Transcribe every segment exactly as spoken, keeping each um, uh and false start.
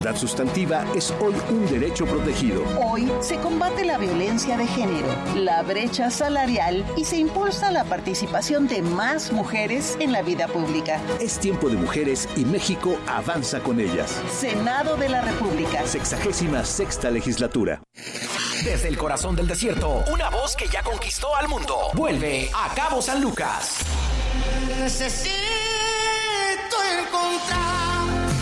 La sustantiva es hoy un derecho protegido. Hoy se combate la violencia de género, la brecha salarial y se impulsa la participación de más mujeres en la vida pública. Es tiempo de mujeres y México avanza con ellas. Senado de la República. Sexagésima sexta legislatura. Desde el corazón del desierto, una voz que ya conquistó al mundo. Vuelve a Cabo San Lucas. Necesito encontrarte.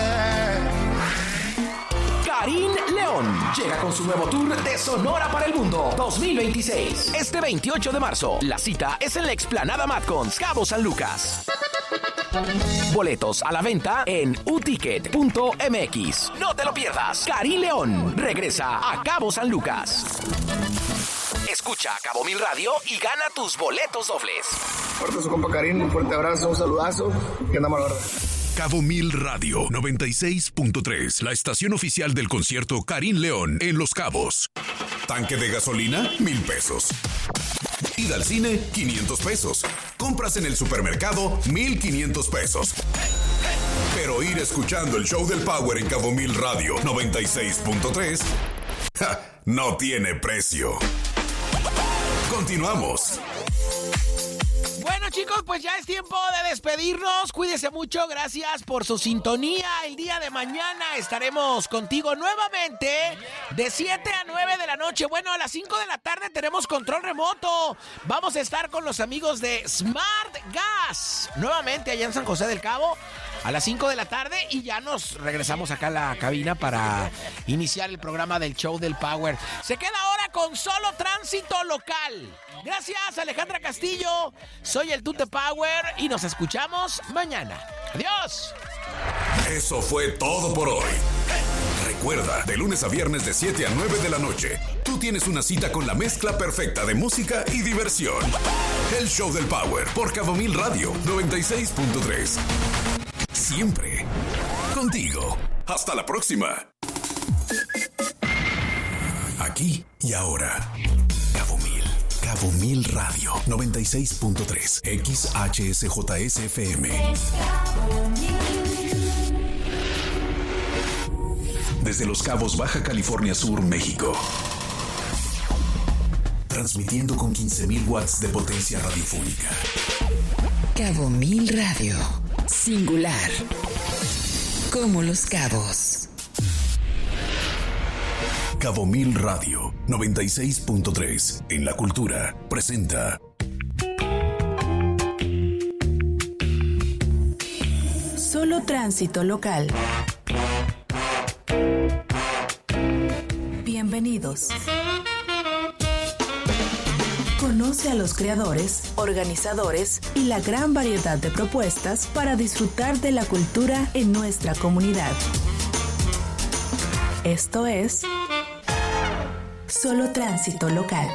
Karin León llega con su nuevo tour de Sonora para el Mundo dos mil veintiséis. Este veintiocho de marzo, la cita es en la explanada Matcons, Cabo San Lucas. Boletos a la venta en u ticket punto m x. No te lo pierdas. Karin León regresa a Cabo San Lucas. Escucha Cabo Mil Radio y gana tus boletos dobles. Fuerte su compa Karin, un fuerte abrazo, un saludazo. Que andamos a la verdad. Cabo Mil Radio noventa y seis punto tres, la estación oficial del concierto Karin León en Los Cabos. Tanque de gasolina, mil pesos. Ida al cine, quinientos pesos. Compras en el supermercado, mil quinientos pesos. Pero ir escuchando el show del Power en Cabo Mil Radio noventa y seis punto tres ja, no tiene precio. Continuamos. Bueno, chicos, pues ya es tiempo de despedirnos. Cuídense mucho, gracias por su sintonía. El día de mañana estaremos contigo nuevamente de siete a nueve de la noche. Bueno, a las cinco de la tarde tenemos control remoto. Vamos a estar con los amigos de Smart Gas, nuevamente allá en San José del Cabo, a las cinco de la tarde, y ya nos regresamos acá a la cabina para iniciar el programa del show del Power. Se queda ahora con solo tránsito local. Gracias, Alejandra Castillo. Soy el Tute Power y nos escuchamos mañana. ¡Adiós! Eso fue todo por hoy. Recuerda, de lunes a viernes de siete a nueve de la noche, tú tienes una cita con la mezcla perfecta de música y diversión. El show del Power por Cabo Mil Radio noventa y seis punto tres. Siempre contigo. Hasta la próxima. Aquí y ahora. Cabo Mil. Cabo Mil Radio noventa y seis punto tres. X H S J S F M. Desde Los Cabos, Baja California Sur, México. Transmitiendo con quince mil watts de potencia radiofónica. Cabo Mil Radio. Singular. Como Los Cabos. Cabo Mil Radio noventa y seis punto tres. En la cultura presenta Solo tránsito local. Bienvenidos. Conoce a los creadores, organizadores y la gran variedad de propuestas para disfrutar de la cultura en nuestra comunidad. Esto es Solo tránsito local.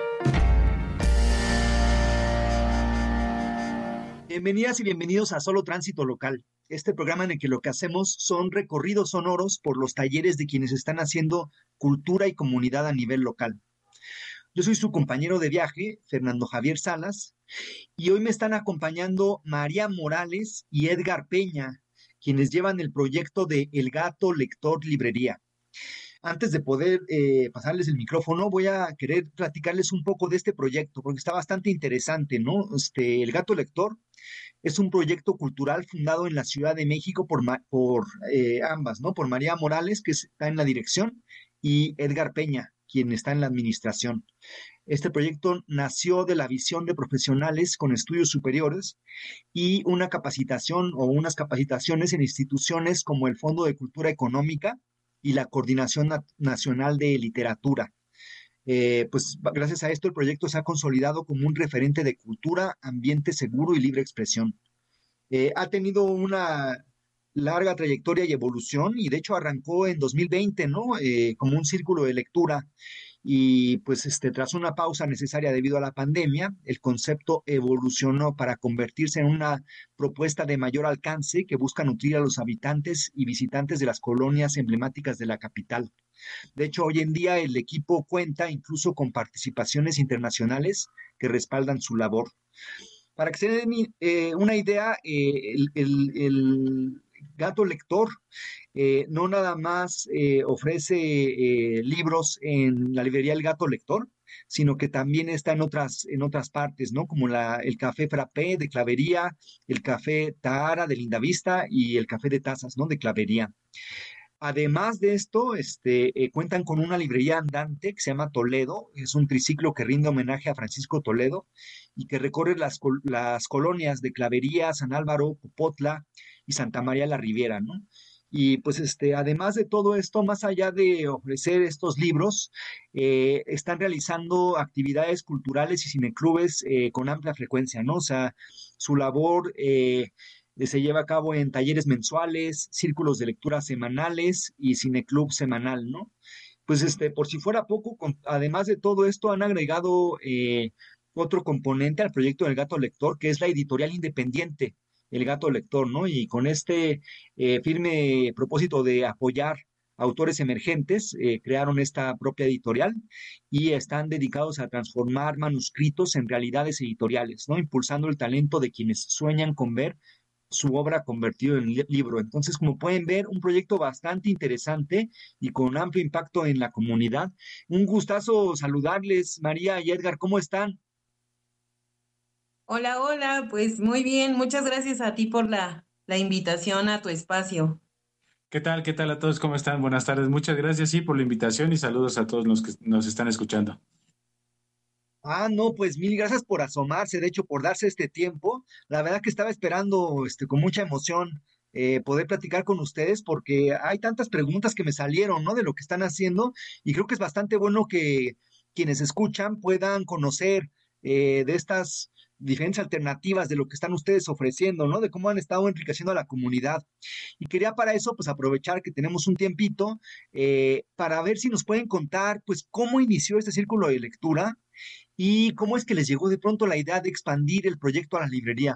Bienvenidas y bienvenidos a Solo Tránsito Local, este programa en el que lo que hacemos son recorridos sonoros por los talleres de quienes están haciendo cultura y comunidad a nivel local. Yo soy su compañero de viaje, Fernando Javier Salas, y hoy me están acompañando María Morales y Edgar Peña, quienes llevan el proyecto de El Gato Lector Librería. Antes de poder eh, pasarles el micrófono, voy a querer platicarles un poco de este proyecto, porque está bastante interesante, ¿no? Este, El Gato Lector es un proyecto cultural fundado en la Ciudad de México por, por eh, ambas, ¿no? Por María Morales, que está en la dirección, y Edgar Peña, quien está en la administración. Este proyecto nació de la visión de profesionales con estudios superiores y una capacitación o unas capacitaciones en instituciones como el Fondo de Cultura Económica y la Coordinación Nacional de Literatura. Eh, pues gracias a esto el proyecto se ha consolidado como un referente de cultura, ambiente seguro y libre expresión. Eh, ha tenido una larga trayectoria y evolución, y de hecho arrancó en dos mil veinte, ¿no? Eh, como un círculo de lectura, y pues este, tras una pausa necesaria debido a la pandemia, el concepto evolucionó para convertirse en una propuesta de mayor alcance que busca nutrir a los habitantes y visitantes de las colonias emblemáticas de la capital. De hecho, hoy en día el equipo cuenta incluso con participaciones internacionales que respaldan su labor. Para que se den eh, una idea, eh, el, el, el Gato Lector eh, no nada más eh, ofrece eh, libros en la librería El Gato Lector, sino que también está en otras, en otras partes, ¿no? Como la, el Café Frappé de Clavería, el Café Tahara de Lindavista y el Café de Tazas, ¿no? De Clavería. Además de esto, este, eh, cuentan con una librería andante que se llama Toledo, es un triciclo que rinde homenaje a Francisco Toledo y que recorre las, las colonias de Clavería, San Álvaro, Popotla y Santa María la Riviera, ¿no? Y pues este, además de todo esto, más allá de ofrecer estos libros, eh, están realizando actividades culturales y cineclubes eh, con amplia frecuencia, ¿no? O sea, su labor eh, se lleva a cabo en talleres mensuales, círculos de lectura semanales y cineclub semanal, ¿no? Pues este, por si fuera poco, con, además de todo esto, han agregado eh, otro componente al proyecto del Gato Lector, que es la editorial independiente, El Gato Lector, ¿no? Y con este eh, firme propósito de apoyar autores emergentes, eh, crearon esta propia editorial y están dedicados a transformar manuscritos en realidades editoriales, ¿no? Impulsando el talento de quienes sueñan con ver su obra convertido en li- libro. Entonces, como pueden ver, un proyecto bastante interesante y con amplio impacto en la comunidad. Un gustazo saludarles, María y Edgar, ¿cómo están? Hola, hola, pues muy bien, muchas gracias a ti por la, la invitación a tu espacio. ¿Qué tal? ¿Qué tal a todos? ¿Cómo están? Buenas tardes. Muchas gracias, sí, por la invitación y saludos a todos los que nos están escuchando. Ah, no, pues mil gracias por asomarse, de hecho, por darse este tiempo. La verdad que estaba esperando este, con mucha emoción eh, poder platicar con ustedes porque hay tantas preguntas que me salieron, ¿no? De lo que están haciendo y creo que es bastante bueno que quienes escuchan puedan conocer eh, de estas diferentes alternativas de lo que están ustedes ofreciendo, ¿no? De cómo han estado enriqueciendo a la comunidad. Y quería para eso, pues, aprovechar que tenemos un tiempito eh, para ver si nos pueden contar, pues, cómo inició este círculo de lectura y cómo es que les llegó de pronto la idea de expandir el proyecto a la librería.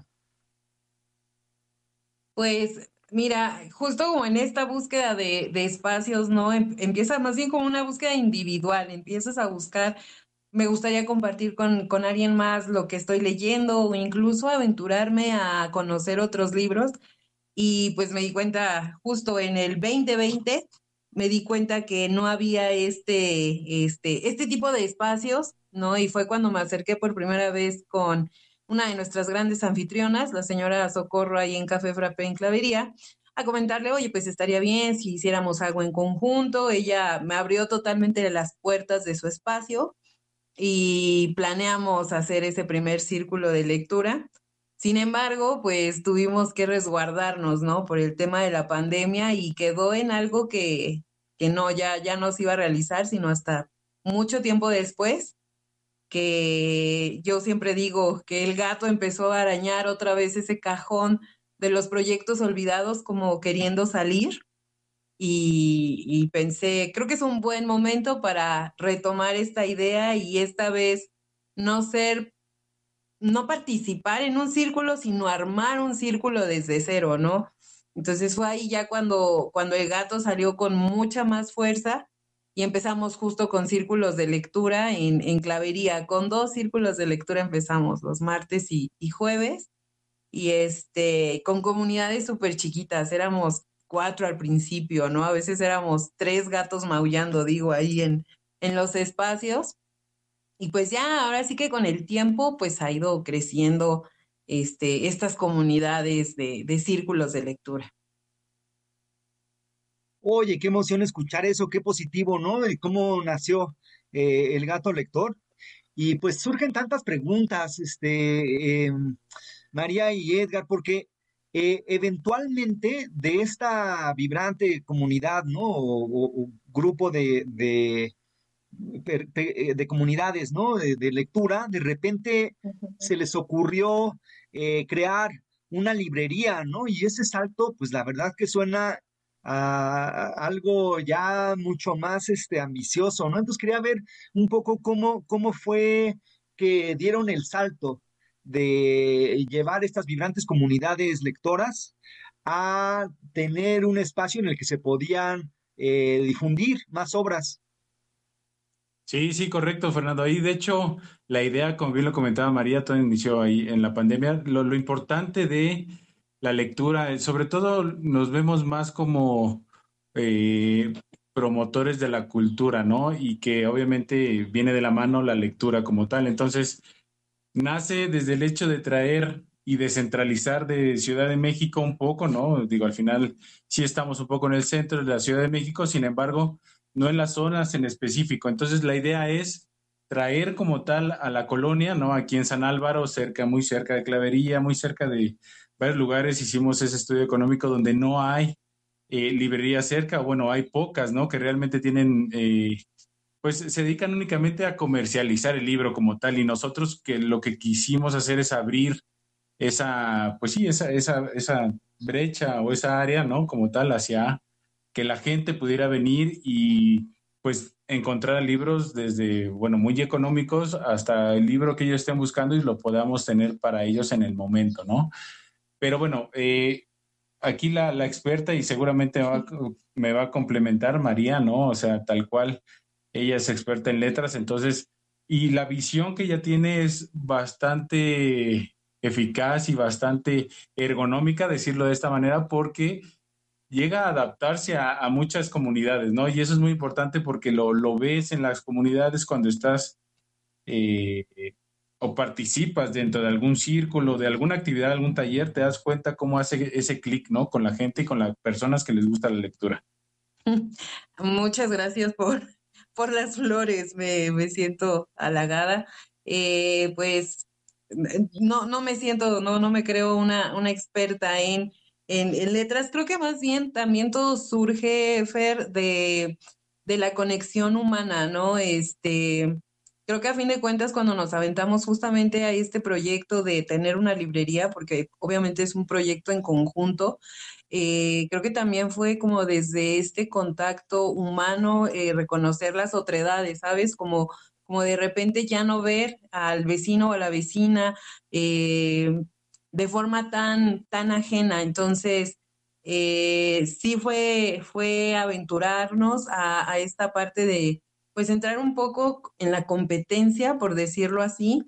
Pues mira, justo como en esta búsqueda de, de espacios, ¿no? Em- empieza más bien como una búsqueda individual, empiezas a buscar, me gustaría compartir con, con alguien más lo que estoy leyendo o incluso aventurarme a conocer otros libros. Y pues me di cuenta justo en el veinte veinte, me di cuenta que no había este, este, este tipo de espacios, ¿no? Y fue cuando me acerqué por primera vez con una de nuestras grandes anfitrionas, la señora Socorro, ahí en Café Frappé en Clavería, a comentarle, oye, pues estaría bien si hiciéramos algo en conjunto. Ella me abrió totalmente las puertas de su espacio y planeamos hacer ese primer círculo de lectura. Sin embargo, pues tuvimos que resguardarnos, ¿no? Por el tema de la pandemia y quedó en algo que, que no, ya, ya no se iba a realizar, sino hasta mucho tiempo después, que yo siempre digo que el gato empezó a arañar otra vez ese cajón de los proyectos olvidados como queriendo salir y, y pensé, creo que es un buen momento para retomar esta idea y esta vez no ser, no participar en un círculo, sino armar un círculo desde cero, ¿no? Entonces fue ahí ya cuando, cuando el gato salió con mucha más fuerza y empezamos justo con círculos de lectura en, en Clavería. Con dos círculos de lectura empezamos, los martes y, y jueves, y este, con comunidades súper chiquitas, éramos cuatro al principio, ¿no? A veces éramos tres gatos maullando, digo, ahí en, en los espacios. Y pues ya, ahora sí que con el tiempo, pues ha ido creciendo este, estas comunidades de, de círculos de lectura. Oye, qué emoción escuchar eso, qué positivo, ¿no? De cómo nació eh, el Gato Lector. Y pues surgen tantas preguntas, este, eh, María y Edgar, porque eh, eventualmente de esta vibrante comunidad, ¿no? O, o- o grupo de, de, per- pe- eh, de comunidades, ¿no? De, de lectura, de repente se les ocurrió eh, crear una librería, ¿no? Y ese salto, pues la verdad que suena a algo ya mucho más este, ambicioso, ¿no? Entonces quería ver un poco cómo, cómo fue que dieron el salto de llevar estas vibrantes comunidades lectoras a tener un espacio en el que se podían eh, difundir más obras. Sí, sí, correcto, Fernando. Ahí, de hecho, la idea, como bien lo comentaba María, todo inició ahí en la pandemia. Lo, lo importante de la lectura, sobre todo nos vemos más como eh, promotores de la cultura, ¿no? Y que obviamente viene de la mano la lectura como tal. Entonces, nace desde el hecho de traer y descentralizar de Ciudad de México un poco, ¿no? Digo, al final sí estamos un poco en el centro de la Ciudad de México, sin embargo, no en las zonas en específico. Entonces, la idea es traer como tal a la colonia, ¿no? Aquí en San Álvaro, cerca, muy cerca de Clavería, muy cerca de varios lugares, hicimos ese estudio económico donde no hay eh, librerías cerca, bueno, hay pocas, ¿no? Que realmente tienen... Eh, pues se dedican únicamente a comercializar el libro como tal, y nosotros que lo que quisimos hacer es abrir esa, pues sí, esa, esa, esa brecha o esa área, ¿no? Como tal, hacia que la gente pudiera venir y pues encontrar libros desde, bueno, muy económicos hasta el libro que ellos estén buscando y lo podamos tener para ellos en el momento, ¿no? Pero bueno, eh, aquí la, la experta, y seguramente me va, me va a complementar María, ¿no? O sea, tal cual, ella es experta en letras, entonces, y la visión que ella tiene es bastante eficaz y bastante ergonómica, decirlo de esta manera, porque llega a adaptarse a, a muchas comunidades, ¿no? Y eso es muy importante porque lo, lo ves en las comunidades cuando estás eh, o participas dentro de algún círculo, de alguna actividad, algún taller, te das cuenta cómo hace ese clic, ¿no? Con la gente y con las personas que les gusta la lectura. Muchas gracias por, por las flores, me, me siento halagada. Eh, pues no, no me siento, no, no me creo una, una experta en, en, en letras. Creo que más bien también todo surge, Fer, de, de la conexión humana, ¿no? Este, creo que a fin de cuentas cuando nos aventamos justamente a este proyecto de tener una librería, porque obviamente es un proyecto en conjunto, Eh, creo que también fue como desde este contacto humano, eh, reconocer las otredades, ¿sabes? Como, como de repente ya no ver al vecino o a la vecina eh, de forma tan, tan ajena. Entonces, eh, sí fue, fue aventurarnos a, a esta parte de, pues, entrar un poco en la competencia, por decirlo así.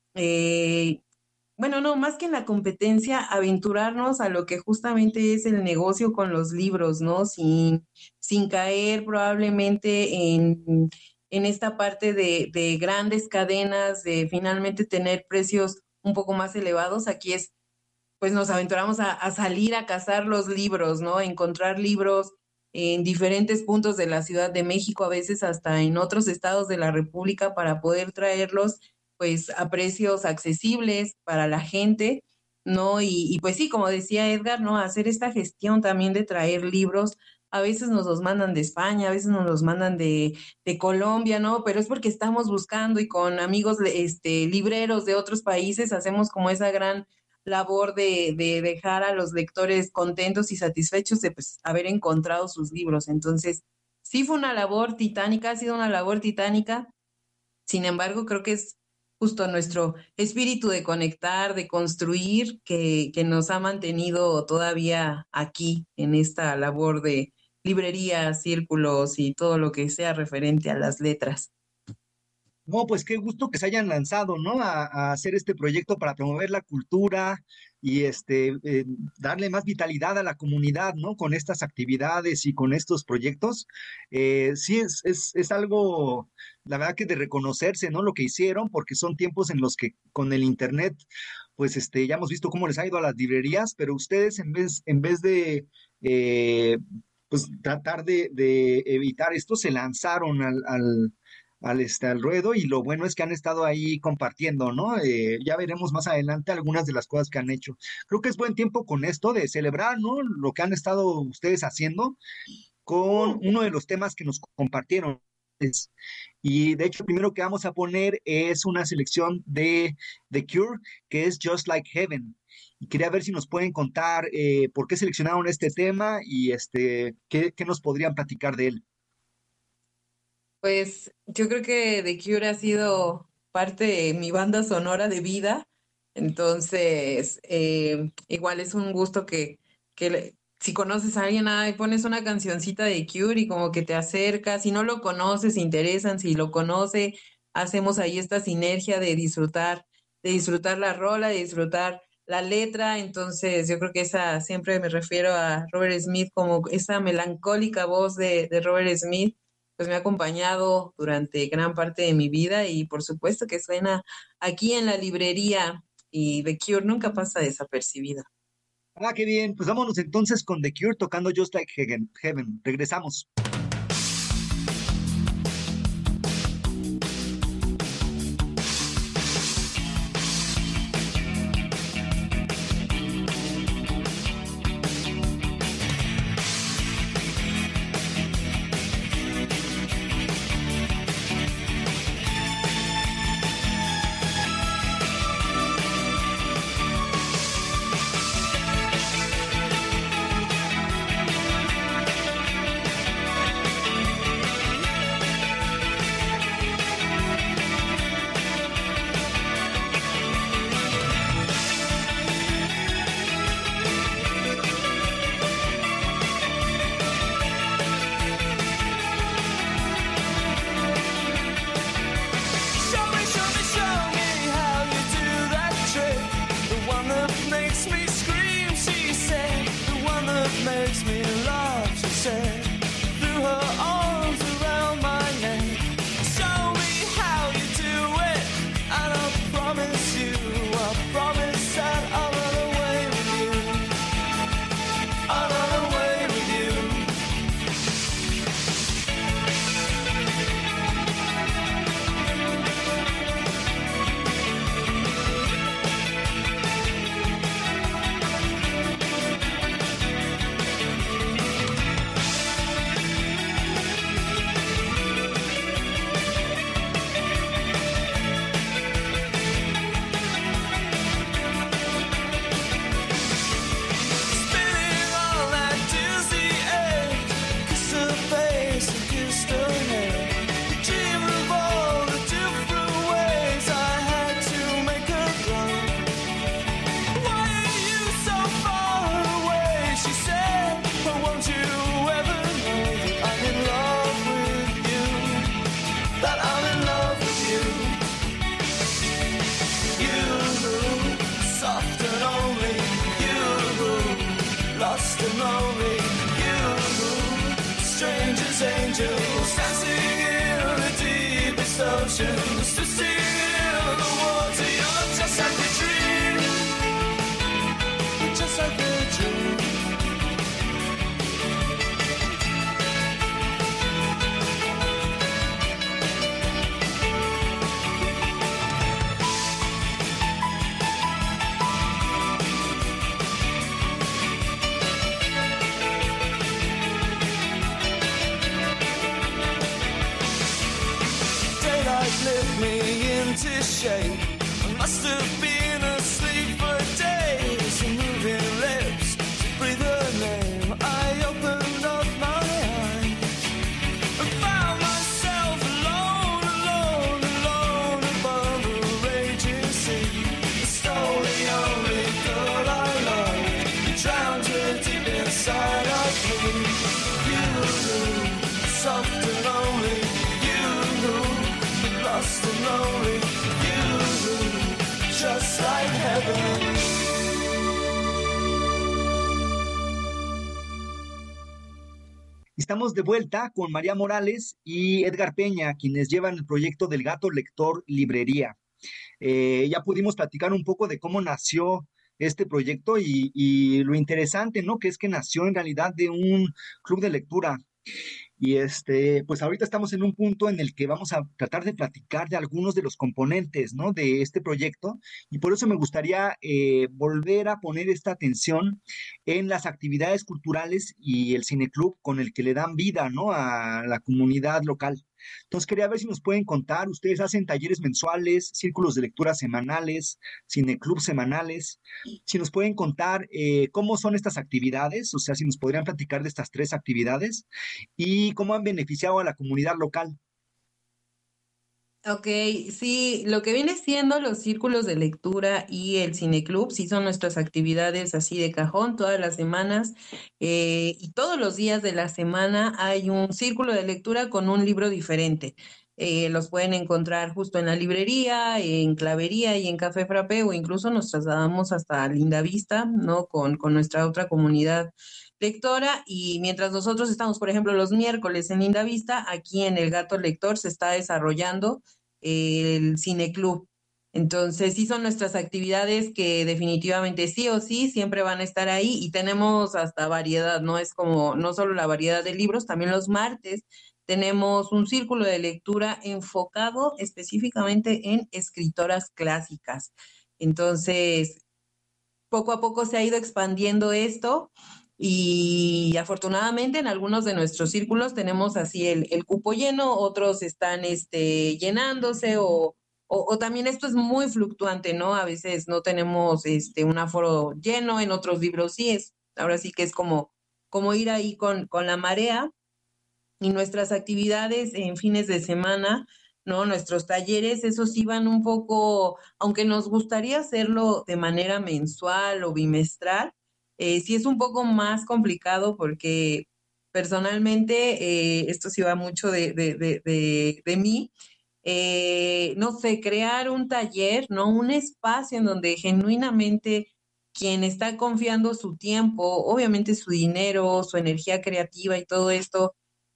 Eh, bueno, no, más que en la competencia, aventurarnos a lo que justamente es el negocio con los libros, ¿no? Sin, sin caer probablemente en, en esta parte de, de grandes cadenas, de finalmente tener precios un poco más elevados. Aquí es, pues nos aventuramos a, a salir a cazar los libros, ¿no? A encontrar libros en diferentes puntos de la Ciudad de México, a veces hasta en otros estados de la República, para poder traerlos pues a precios accesibles para la gente, ¿no? Y, y pues sí, como decía Edgar, ¿no? Hacer esta gestión también de traer libros, a veces nos los mandan de España, a veces nos los mandan de, de Colombia, ¿no? Pero es porque estamos buscando y con amigos este, libreros de otros países hacemos como esa gran labor de, de dejar a los lectores contentos y satisfechos de pues, haber encontrado sus libros. Entonces, sí fue una labor titánica, ha sido una labor titánica. Sin embargo, creo que es justo nuestro espíritu de conectar, de construir, que, que nos ha mantenido todavía aquí en esta labor de librerías, círculos y todo lo que sea referente a las letras. No, pues qué gusto que se hayan lanzado, ¿no? A, a hacer este proyecto para promover la cultura y este eh, darle más vitalidad a la comunidad, ¿no? Con estas actividades y con estos proyectos. Eh, sí, es, es, es algo, la verdad que de reconocerse, ¿no? Lo que hicieron, porque son tiempos en los que con el internet, pues este, ya hemos visto cómo les ha ido a las librerías, pero ustedes en vez, en vez de eh, pues tratar de, de evitar esto, se lanzaron al, al al, este, al ruedo, y lo bueno es que han estado ahí compartiendo, ¿no? Eh, ya veremos más adelante algunas de las cosas que han hecho. Creo que es buen tiempo con esto de celebrar, ¿no? Lo que han estado ustedes haciendo con uno de los temas que nos compartieron. Y de hecho, el primero que vamos a poner es una selección de The Cure, que es Just Like Heaven. Y quería ver si nos pueden contar eh, por qué seleccionaron este tema y este, qué, qué nos podrían platicar de él. Pues yo creo que The Cure ha sido parte de mi banda sonora de vida, entonces eh, igual es un gusto que, que le, si conoces a alguien, ay, pones una cancioncita de Cure y como que te acercas, si no lo conoces, se interesan, si lo conoce, hacemos ahí esta sinergia de disfrutar, de disfrutar la rola, de disfrutar la letra, entonces yo creo que esa, siempre me refiero a Robert Smith como esa melancólica voz de, de Robert Smith, pues me ha acompañado durante gran parte de mi vida y por supuesto que suena aquí en la librería y The Cure nunca pasa desapercibida. Ah, qué bien, pues vámonos entonces con The Cure tocando Just Like Heaven. Heaven. Regresamos. Estamos de vuelta con María Morales y Edgar Peña, quienes llevan el proyecto del Gato Lector Librería. Eh, ya pudimos platicar un poco de cómo nació este proyecto y, y lo interesante, ¿no? Que es que nació en realidad de un club de lectura. Y este, pues ahorita estamos en un punto en el que vamos a tratar de platicar de algunos de los componentes, ¿no? De este proyecto, y por eso me gustaría eh, volver a poner esta atención en las actividades culturales y el cineclub con el que le dan vida, ¿no? A la comunidad local. Entonces quería ver si nos pueden contar, ustedes hacen talleres mensuales, círculos de lectura semanales, cineclub semanales, si nos pueden contar eh, cómo son estas actividades, o sea, si nos podrían platicar de estas tres actividades y cómo han beneficiado a la comunidad local. Ok, sí, lo que viene siendo los círculos de lectura y el cineclub, sí son nuestras actividades así de cajón todas las semanas eh, y todos los días de la semana hay un círculo de lectura con un libro diferente. Eh, los pueden encontrar justo en la librería, en Clavería y en Café Frappé, o incluso nos trasladamos hasta Lindavista, ¿no? Con, con nuestra otra comunidad lectora. Y mientras nosotros estamos, por ejemplo, los miércoles en Lindavista, aquí en El Gato Lector se está desarrollando el Cineclub. Entonces, sí son nuestras actividades que definitivamente sí o sí siempre van a estar ahí, y tenemos hasta variedad, ¿no? Es como no solo la variedad de libros, también los martes tenemos un círculo de lectura enfocado específicamente en escritoras clásicas. Entonces, poco a poco se ha ido expandiendo esto, y afortunadamente en algunos de nuestros círculos tenemos así el, el cupo lleno, otros están este, llenándose, o, o, o también esto es muy fluctuante, ¿no? A veces no tenemos este, un aforo lleno, en otros libros sí es. Ahora sí que es como, como ir ahí con, con la marea. Y nuestras actividades en fines de semana, ¿no? Nuestros talleres, esos iban un poco, aunque nos gustaría hacerlo de manera mensual o bimestral, eh, sí es un poco más complicado porque personalmente, eh, esto sí va mucho de, de, de, de, de mí, eh, no sé, crear un taller, ¿no? Un espacio en donde genuinamente quien está confiando su tiempo, obviamente su dinero, su energía creativa y todo esto,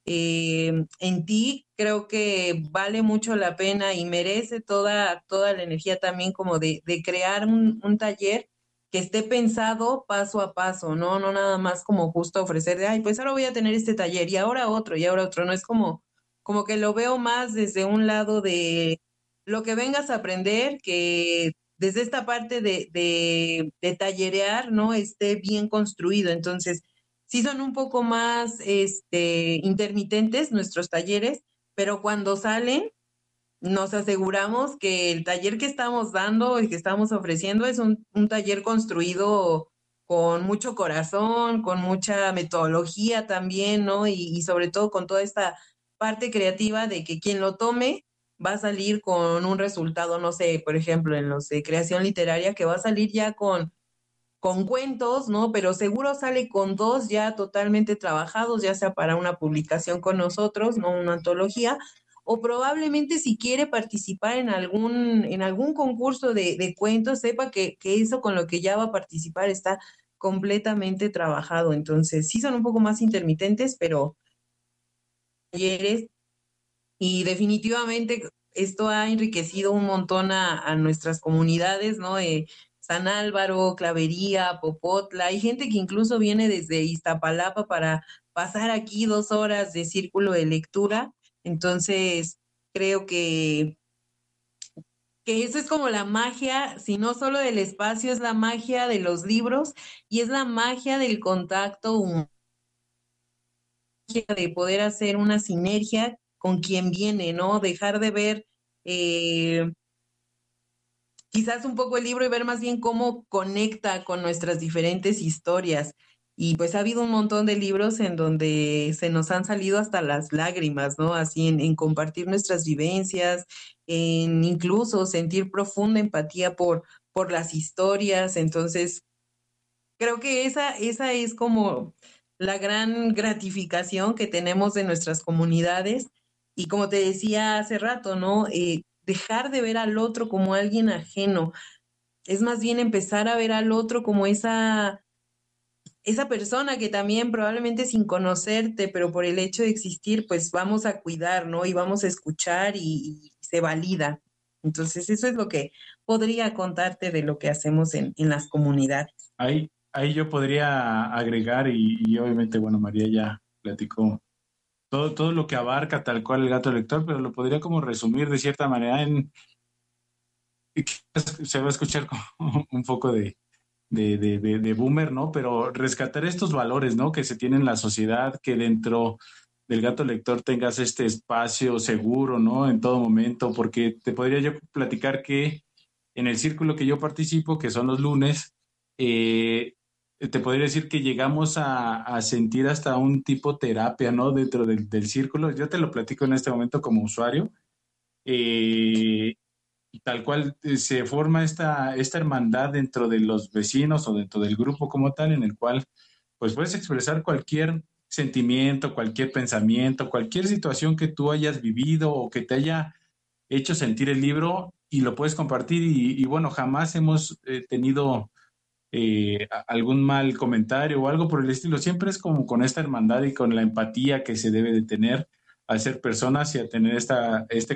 Eh, en ti, creo que vale mucho la pena y merece toda, toda la energía también como de, de crear un, un taller que esté pensado paso a paso, ¿no? No nada más como justo ofrecer de, ay, pues ahora voy a tener este taller y ahora otro y ahora otro, no es como, como que lo veo más desde un lado de lo que vengas a aprender, que desde esta parte de, de, de tallerear, ¿no? Esté bien construido. Entonces, sí son un poco más este, intermitentes nuestros talleres, pero cuando salen nos aseguramos que el taller que estamos dando y que estamos ofreciendo es un, un taller construido con mucho corazón, con mucha metodología también, ¿no? Y, y sobre todo con toda esta parte creativa de que quien lo tome va a salir con un resultado, no sé, por ejemplo, en los de creación literaria, que va a salir ya con con cuentos, ¿no? Pero seguro sale con dos ya totalmente trabajados, ya sea para una publicación con nosotros, ¿no? Una antología, o probablemente si quiere participar en algún, en algún concurso de, de cuentos, sepa que, que eso con lo que ya va a participar está completamente trabajado. Entonces, sí son un poco más intermitentes, pero talleres, y definitivamente esto ha enriquecido un montón a, a nuestras comunidades, ¿no? Eh, San Álvaro, Clavería, Popotla, hay gente que incluso viene desde Iztapalapa para pasar aquí dos horas de círculo de lectura. Entonces, creo que, que eso es como la magia, si no solo del espacio, es la magia de los libros y es la magia del contacto humano, de poder hacer una sinergia con quien viene, ¿no? Dejar de ver eh, quizás un poco el libro y ver más bien cómo conecta con nuestras diferentes historias. Y pues ha habido un montón de libros en donde se nos han salido hasta las lágrimas, ¿no? Así en, en compartir nuestras vivencias, en incluso sentir profunda empatía por, por las historias. Entonces, creo que esa, esa es como la gran gratificación que tenemos de nuestras comunidades. Y como te decía hace rato, ¿no? Eh, dejar de ver al otro como alguien ajeno. Es más bien empezar a ver al otro como esa, esa persona que también probablemente sin conocerte, pero por el hecho de existir, pues vamos a cuidar, ¿no? Y vamos a escuchar y, y se valida. Entonces, eso es lo que podría contarte de lo que hacemos en, en las comunidades. Ahí, ahí yo podría agregar, y, y obviamente, bueno, María ya platicó todo, todo lo que abarca tal cual el gato lector, pero lo podría como resumir de cierta manera en... Se va a escuchar como un poco de, de, de, de, de boomer, ¿no? Pero rescatar estos valores, ¿no? Que se tienen en la sociedad, que dentro del gato lector tengas este espacio seguro, ¿no? En todo momento, porque te podría yo platicar que en el círculo que yo participo, que son los lunes, eh, te podría decir que llegamos a, a sentir hasta un tipo terapia, ¿no? Dentro del, del círculo. Yo te lo platico en este momento como usuario. Eh, tal cual eh, se forma esta, esta hermandad dentro de los vecinos o dentro del grupo como tal, en el cual pues puedes expresar cualquier sentimiento, cualquier pensamiento, cualquier situación que tú hayas vivido o que te haya hecho sentir el libro, y lo puedes compartir. Y, y bueno, jamás hemos eh, tenido eh, algún mal comentario o algo por el estilo. Siempre es como con esta hermandad y con la empatía que se debe de tener al ser personas y a tener esta, este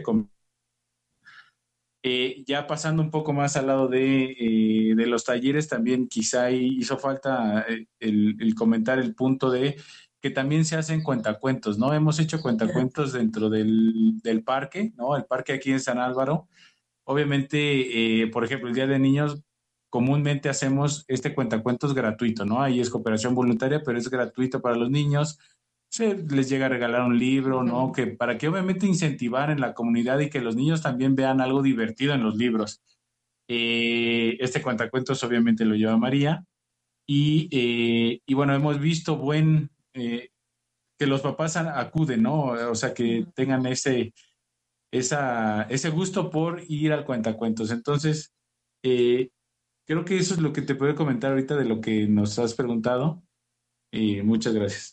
eh, ya pasando un poco más al lado de, eh, de los talleres, también quizá hizo falta el, el comentar el punto de que también se hacen cuentacuentos, ¿no? Hemos hecho cuentacuentos dentro del, del parque, ¿no? El parque aquí en San Álvaro. Obviamente, eh, por ejemplo, el Día de Niños, comúnmente hacemos este cuentacuentos gratuito, ¿no? Ahí es cooperación voluntaria, pero es gratuito para los niños. Se les llega a regalar un libro, ¿no? Que para que obviamente incentivar en la comunidad y que los niños también vean algo divertido en los libros. Eh, este cuentacuentos obviamente lo lleva María. Y, eh, y bueno, hemos visto buen... Eh, que los papás acuden, ¿no? O sea, que tengan ese, esa, ese gusto por ir al cuentacuentos. Entonces, eh, creo que eso es lo que te puedo comentar ahorita de lo que nos has preguntado. Y muchas gracias.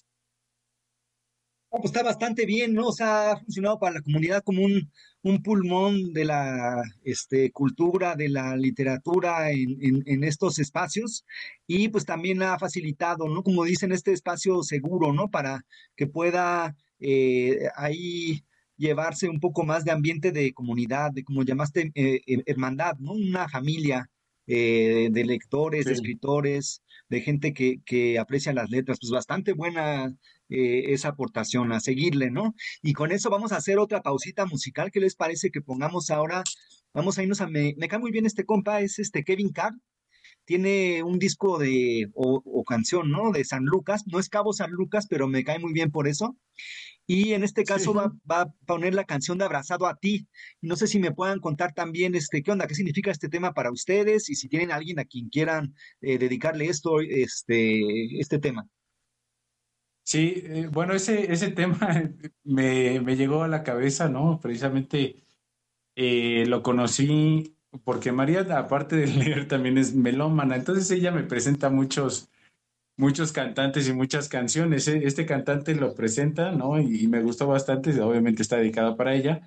Pues está bastante bien, ¿no? O sea, ha funcionado para la comunidad como un, un pulmón de la este, cultura, de la literatura en, en, en estos espacios, y pues también ha facilitado, ¿no? Como dicen, este espacio seguro, ¿no? Para que pueda eh, ahí llevarse un poco más de ambiente de comunidad, de como llamaste, eh, hermandad, ¿no? Una familia eh, de lectores, sí. de escritores, de gente que, que aprecia las letras. Pues bastante buena Eh, esa aportación, a seguirle, ¿no? Y con eso vamos a hacer otra pausita musical. ¿Qué les parece que pongamos ahora? Vamos a irnos a... Me, me cae muy bien este compa, es este Kevin Carr. Tiene un disco de, o, o canción, ¿no? De San Lucas. No es Cabo San Lucas, pero me cae muy bien por eso. Y en este caso sí. va, va a poner la canción de Abrazado a ti. No sé si me puedan contar también este, qué onda, qué significa este tema para ustedes, y si tienen a alguien a quien quieran eh, dedicarle esto, este, este tema. Sí, eh, bueno, ese, ese tema me, me llegó a la cabeza, ¿no? Precisamente eh, lo conocí porque María, aparte de leer, también es melómana. Entonces ella me presenta muchos, muchos cantantes y muchas canciones. Este cantante lo presenta, ¿no? Y, y me gustó bastante, obviamente está dedicado para ella.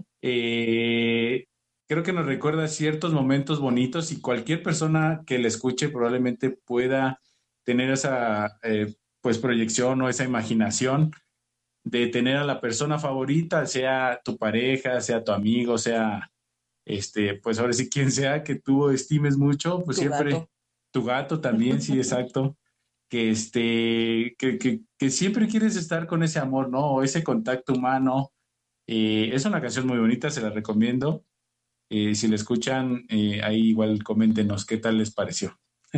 Eh, creo que nos recuerda ciertos momentos bonitos, y cualquier persona que le escuche probablemente pueda tener esa... Eh, pues proyección o esa imaginación de tener a la persona favorita, sea tu pareja, sea tu amigo, sea, este, pues ahora sí quien sea que tú estimes mucho, pues tu siempre, gato. tu gato también, sí, exacto, que este, que, que, que siempre quieres estar con ese amor, ¿no? O ese contacto humano. Eh, es una canción muy bonita, se la recomiendo. Eh, si la escuchan, eh, ahí igual coméntenos qué tal les pareció.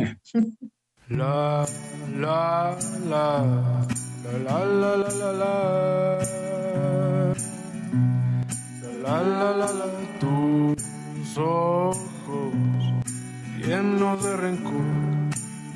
La la la la la la la la la la la la tus ojos llenos de rencor,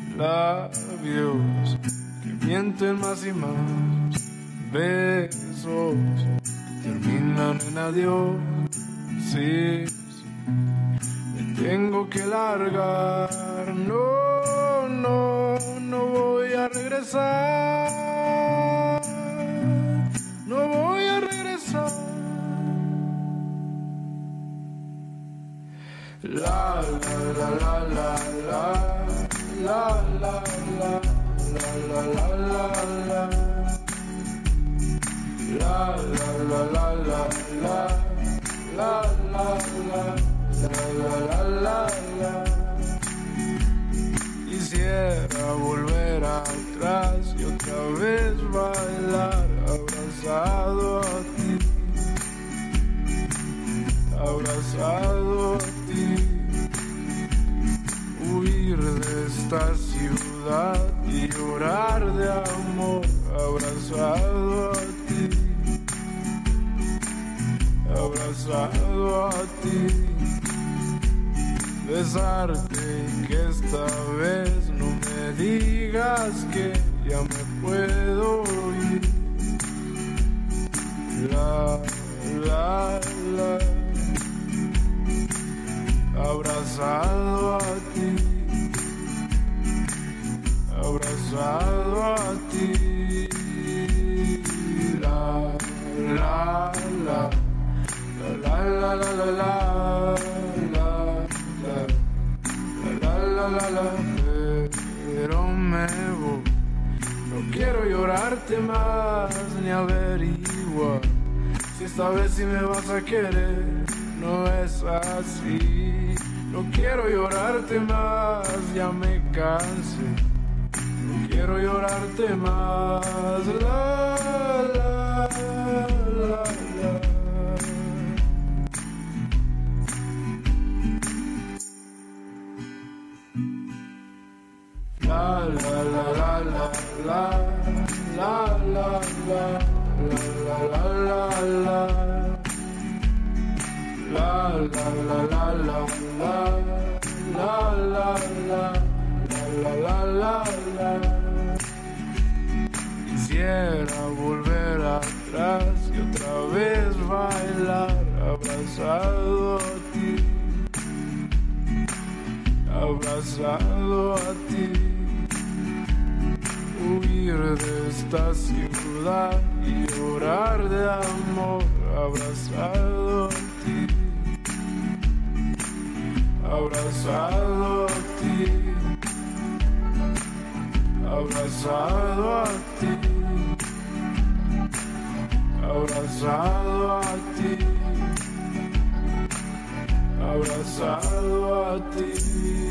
labios que mienten más y más, besos terminan en adiós. Sí, sí, me tengo que largar, no, no, no voy a regresar, no voy a regresar. La, la, la, la, la, la, la, la, la, la, la, la, la. La la la la la la la la la la la la. Quisiera volver atrás y otra vez bailar abrazado a ti, abrazado a ti, huir de esta ciudad y llorar de amor abrazado a ti, abrazado a ti, besarte y que esta vez no me digas que ya me puedo ir. La, la, la, abrazado a ti, abrazado a ti. la la la la la la la, pero me voy. No quiero llorarte más ni averiguar si esta vez sí me vas a querer. No es así. No quiero llorarte más, ya me cansé. No quiero llorarte más. La la la la. La la la la la la la la la la la la la. La la la la la la la la la la la la la. Quisiera volver atrás y otra vez bailar abrazado a ti, abrazado a ti. Huir de esta ciudad y llorar de amor abrazado a ti, abrazado a ti, abrazado a ti, abrazado a ti, abrazado a ti.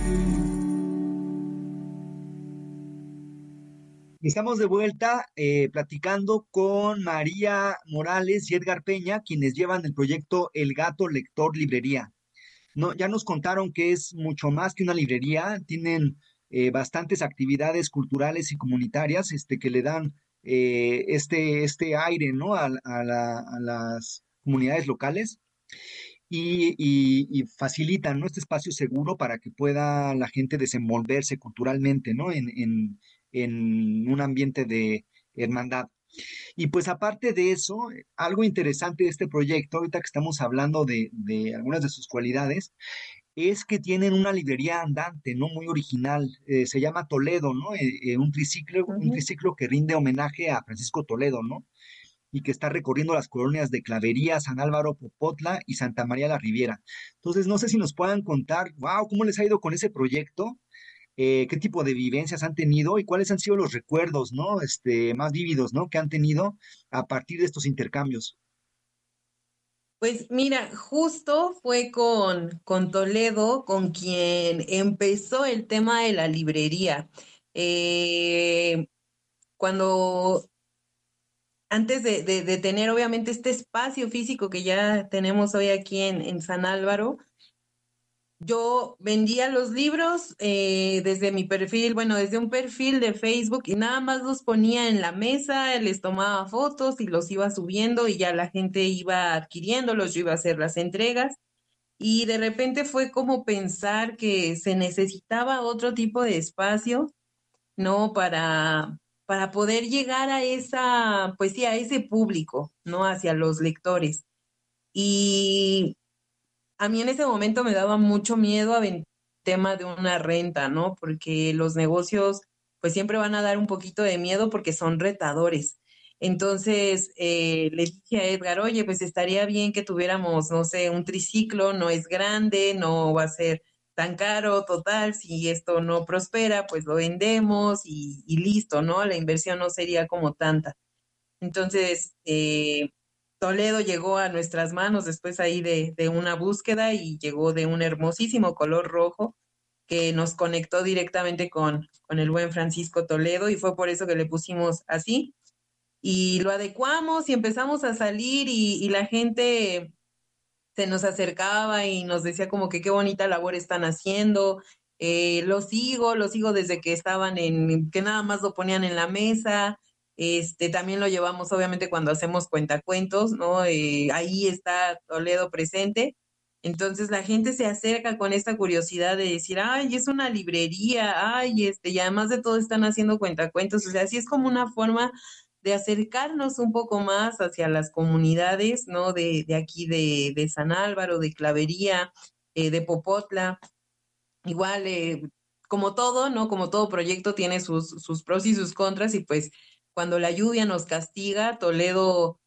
Estamos de vuelta eh, platicando con María Morales y Edgar Peña, quienes llevan el proyecto El Gato Lector Librería. No, ya nos contaron que es mucho más que una librería, tienen eh, bastantes actividades culturales y comunitarias este, que le dan eh, este, este aire, ¿no? a, a, la, a las comunidades locales y, y, y facilitan, ¿no? este espacio seguro para que pueda la gente desenvolverse culturalmente, ¿no? en, en, en un ambiente de hermandad. Y pues aparte de eso, algo interesante de este proyecto, ahorita que estamos hablando de, de algunas de sus cualidades, es que tienen una librería andante, ¿no? Muy original, eh, se llama Toledo, ¿no? Eh, eh, un triciclo, uh-huh. un triciclo que rinde homenaje a Francisco Toledo, ¿no? Y que está recorriendo las colonias de Clavería, San Álvaro, Popotla y Santa María la Riviera. Entonces, no sé si nos puedan contar, wow, ¿cómo les ha ido con ese proyecto? Eh, qué tipo de vivencias han tenido y cuáles han sido los recuerdos, ¿no? Este, más vívidos, ¿no? Que han tenido a partir de estos intercambios. Pues mira, justo fue con, con Toledo con quien empezó el tema de la librería. Eh, cuando, antes de, de, de tener obviamente este espacio físico que ya tenemos hoy aquí en, en San Álvaro, yo vendía los libros eh, desde mi perfil, bueno, desde un perfil de Facebook y nada más los ponía en la mesa, les tomaba fotos y los iba subiendo y ya la gente iba adquiriéndolos, yo iba a hacer las entregas y de repente fue como pensar que se necesitaba otro tipo de espacio, ¿no? Para, para poder llegar a esa, pues sí, a ese público, ¿no? Hacia los lectores. Y a mí en ese momento me daba mucho miedo a el tema de una renta, ¿no? Porque los negocios pues siempre van a dar un poquito de miedo porque son retadores. Entonces eh, le dije a Edgar, oye, pues estaría bien que tuviéramos, no sé, un triciclo, no es grande, no va a ser tan caro, total, si esto no prospera, pues lo vendemos y, y listo, ¿no? La inversión no sería como tanta. Entonces, eh, Toledo llegó a nuestras manos después ahí de, de una búsqueda y llegó de un hermosísimo color rojo que nos conectó directamente con, con el buen Francisco Toledo y fue por eso que le pusimos así y lo adecuamos y empezamos a salir y, y la gente se nos acercaba y nos decía como que qué bonita labor están haciendo, eh, lo sigo, lo sigo desde que estaban en, que nada más lo ponían en la mesa. Este, también lo llevamos obviamente cuando hacemos cuentacuentos, ¿no? Eh, ahí está Toledo presente. Entonces la gente se acerca con esta curiosidad de decir, ay, es una librería, ay, este, y además de todo están haciendo cuentacuentos. O sea, así es como una forma de acercarnos un poco más hacia las comunidades, ¿no? De, de aquí de, de San Álvaro, de Clavería, eh, de Popotla. Igual, eh, como todo, ¿no? Como todo proyecto tiene sus, sus pros y sus contras y pues cuando la lluvia nos castiga, Toledo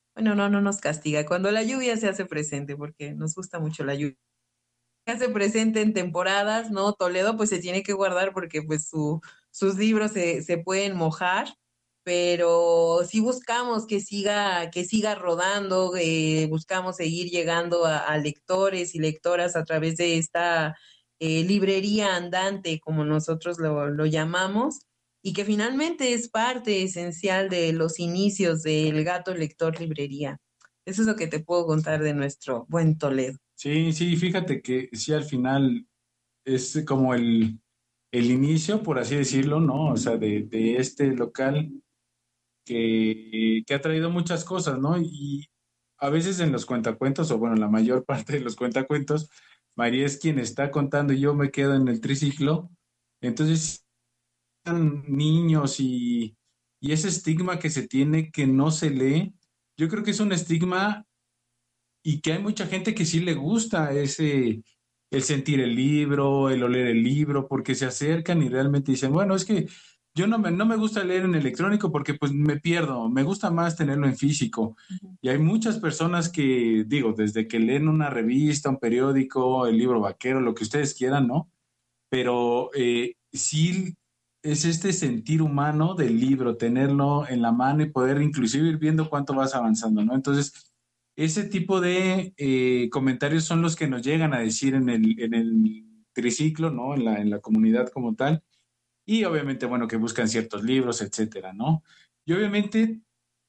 Bueno, no, no nos castiga. Cuando la lluvia se hace presente, porque nos gusta mucho la lluvia. Se hace presente en temporadas, ¿no? Toledo pues se tiene que guardar porque pues su, sus libros se, se pueden mojar, pero sí buscamos que siga, que siga rodando, eh, buscamos seguir llegando a, a lectores y lectoras a través de esta eh, librería andante, como nosotros lo, lo llamamos, y que finalmente es parte esencial de los inicios del Gato Lector Librería. Eso es lo que te puedo contar de nuestro buen Toledo. Sí, sí, fíjate que sí, al final es como el, el inicio, por así decirlo, ¿no? O sea, de, de este local que, que ha traído muchas cosas, ¿no? Y a veces en los cuentacuentos, o bueno, la mayor parte de los cuentacuentos, María es quien está contando y yo me quedo en el triciclo. Entonces, están niños y, y ese estigma que se tiene que no se lee, yo creo que es un estigma y que hay mucha gente que sí le gusta ese, el sentir el libro, el oler el libro, porque se acercan y realmente dicen, bueno, es que yo no me, no me gusta leer en electrónico porque pues me pierdo, me gusta más tenerlo en físico. Uh-huh. Y hay muchas personas que, digo, desde que leen una revista, un periódico, el libro vaquero, lo que ustedes quieran, ¿no? Pero eh, sí es este sentir humano del libro, tenerlo en la mano y poder inclusive ir viendo cuánto vas avanzando, ¿no? Entonces, ese tipo de eh, comentarios son los que nos llegan a decir en el, en el triciclo, ¿no? En la, en la comunidad como tal. Y obviamente, bueno, que buscan ciertos libros, etcétera, ¿no? Y obviamente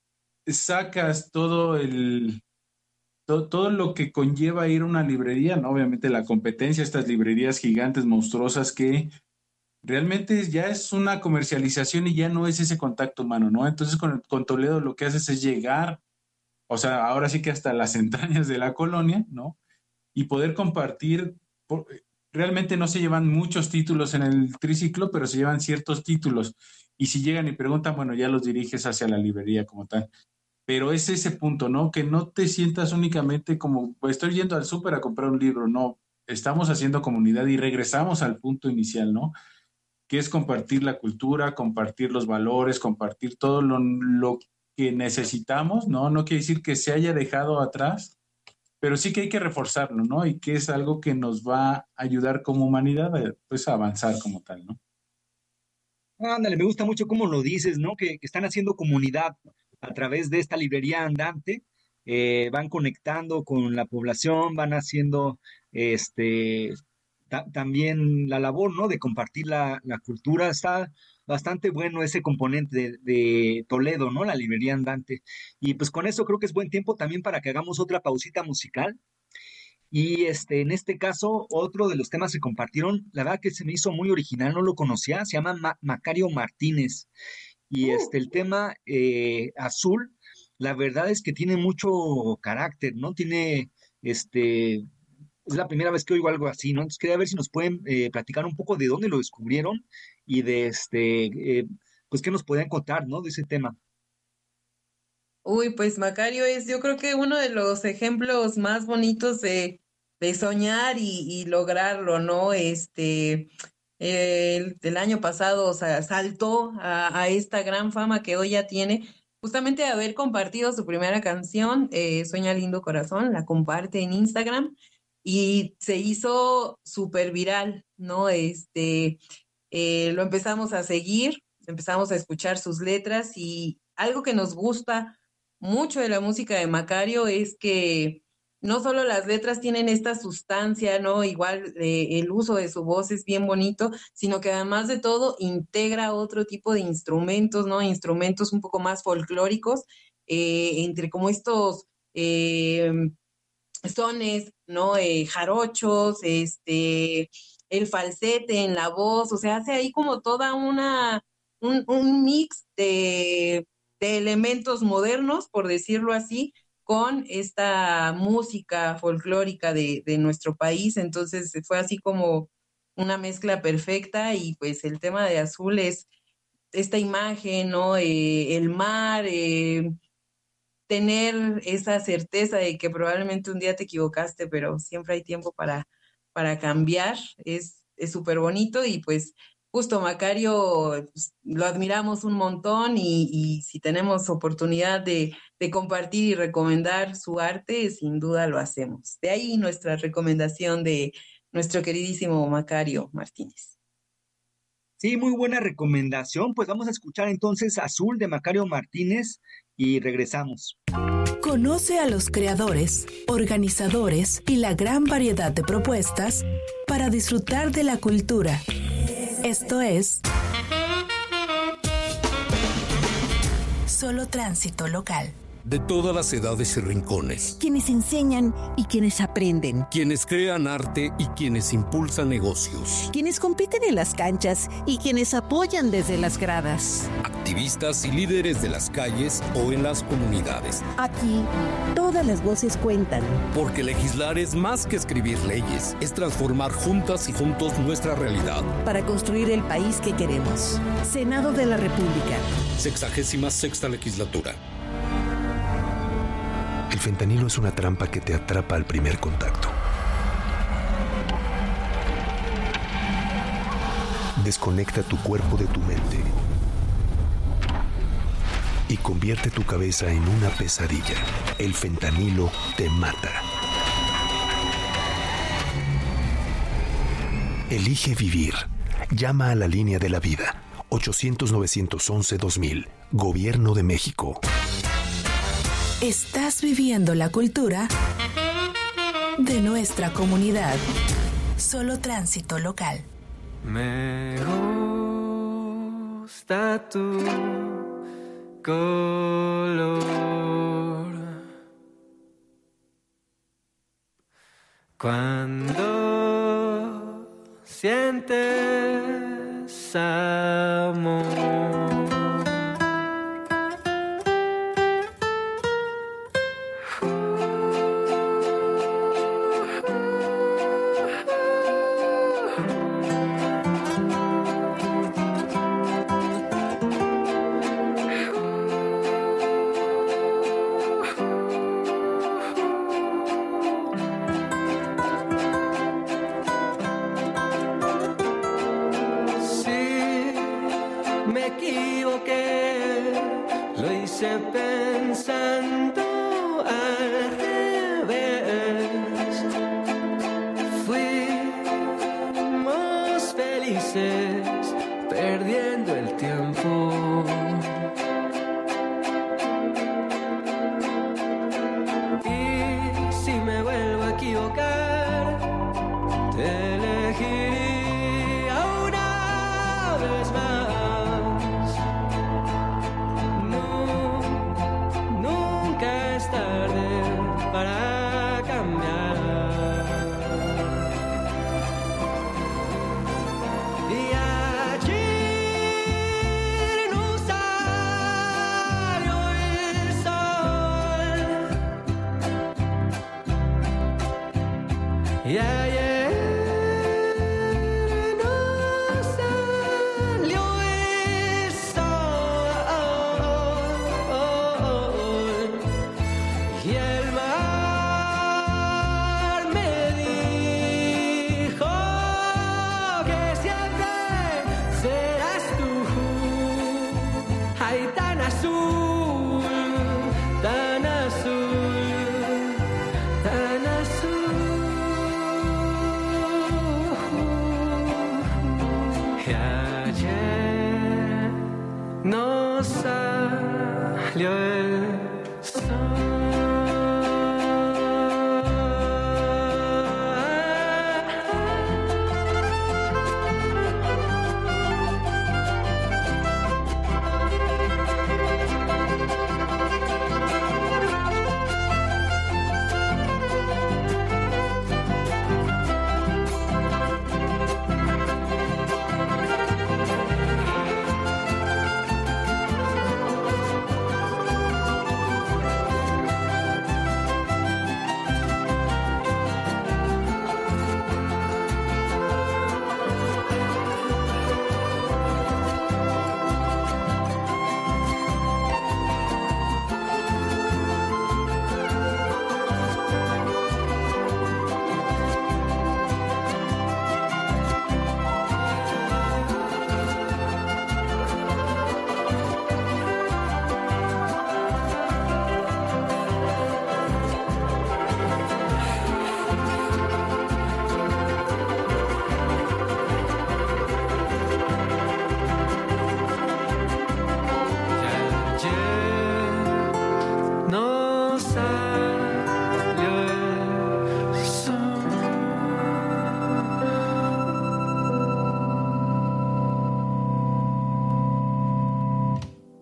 sacas todo el, todo, todo lo que conlleva ir a una librería, ¿no? Obviamente la competencia, estas librerías gigantes, monstruosas, que realmente ya es una comercialización y ya no es ese contacto humano, ¿no? Entonces con, con Toledo lo que haces es llegar, o sea, ahora sí que hasta las entrañas de la colonia, ¿no? Y poder compartir... Por, realmente no se llevan muchos títulos en el triciclo, pero se llevan ciertos títulos. Y si llegan y preguntan, bueno, ya los diriges hacia la librería como tal. Pero es ese punto, ¿no? Que no te sientas únicamente como, pues estoy yendo al súper a comprar un libro. No, estamos haciendo comunidad y regresamos al punto inicial, ¿no? Que es compartir la cultura, compartir los valores, compartir todo lo, lo que necesitamos, ¿no? No quiere decir que se haya dejado atrás, pero sí que hay que reforzarlo, ¿no? Y que es algo que nos va a ayudar como humanidad a, pues, a avanzar como tal, ¿no? Ándale, me gusta mucho cómo lo dices, ¿no? Que, que están haciendo comunidad a través de esta librería andante, eh, van conectando con la población, van haciendo este ta- también la labor, ¿no? De compartir la, la cultura. Está bastante bueno ese componente de, de Toledo, ¿no? La librería andante. Y pues con eso creo que es buen tiempo también para que hagamos otra pausita musical. Y este, en este caso, otro de los temas que compartieron, la verdad que se me hizo muy original, no lo conocía, se llama Ma- Macario Martínez. Y este, el tema eh, Azul, la verdad es que tiene mucho carácter, ¿no? Tiene, este, es la primera vez que oigo algo así, ¿no? Entonces quería ver si nos pueden eh, platicar un poco de dónde lo descubrieron y de este, eh, pues qué nos podían contar, ¿no? De ese tema. Uy, pues Macario es, yo creo que uno de los ejemplos más bonitos de, de soñar y, y lograrlo, ¿no? Este, el, el año pasado, o sea, saltó a, a esta gran fama que hoy ya tiene, justamente de haber compartido su primera canción, eh, Sueña Lindo Corazón, la comparte en Instagram y se hizo súper viral, ¿no? Este, eh, lo empezamos a seguir, empezamos a escuchar sus letras y algo que nos gusta mucho de la música de Macario es que no solo las letras tienen esta sustancia, ¿no? Igual eh, el uso de su voz es bien bonito, sino que además de todo integra otro tipo de instrumentos, ¿no? Instrumentos un poco más folclóricos, eh, entre como estos eh, sones, ¿no? Eh, jarochos, este, el falsete en la voz, o sea, hace ahí como toda una, un, un mix de, de elementos modernos, por decirlo así, con esta música folclórica de, de nuestro país. Entonces fue así como una mezcla perfecta y pues el tema de Azul es esta imagen, ¿no? Eh, el mar, eh, tener esa certeza de que probablemente un día te equivocaste, pero siempre hay tiempo para, para cambiar, es es súper bonito y pues justo Macario pues, lo admiramos un montón y, y si tenemos oportunidad de, de compartir y recomendar su arte, sin duda lo hacemos. De ahí nuestra recomendación de nuestro queridísimo Macario Martínez. Sí, muy buena recomendación. Pues vamos a escuchar entonces Azul de Macario Martínez y regresamos. Conoce a los creadores, organizadores y la gran variedad de propuestas para disfrutar de la cultura. Esto es Solo Tránsito Local. De todas las edades y rincones. Quienes enseñan y quienes aprenden. Quienes crean arte y quienes impulsan negocios. Quienes compiten en las canchas y quienes apoyan desde las gradas. Activistas y líderes de las calles o en las comunidades. Aquí, todas las voces cuentan. Porque legislar es más que escribir leyes, es transformar juntas y juntos nuestra realidad. Para construir el país que queremos. Senado de la República. Sexagésima sexta legislatura. El fentanilo es una trampa que te atrapa al primer contacto. Desconecta tu cuerpo de tu mente y convierte tu cabeza en una pesadilla. El fentanilo te mata. Elige vivir. Llama a la línea de la vida. ochocientos, novecientos once, dos mil. Gobierno de México. Estás viviendo la cultura de nuestra comunidad. Solo Tránsito Local. Me gusta tu color. Cuando sientes amor. Pensando al revés, fuimos felices perdiendo el tiempo. Y si me vuelvo a equivocar, te elegiría una vez más. Para cambiar. Y ayer nos salió el sol. Y ayer nos salió el sol. Y el nos salió el sol.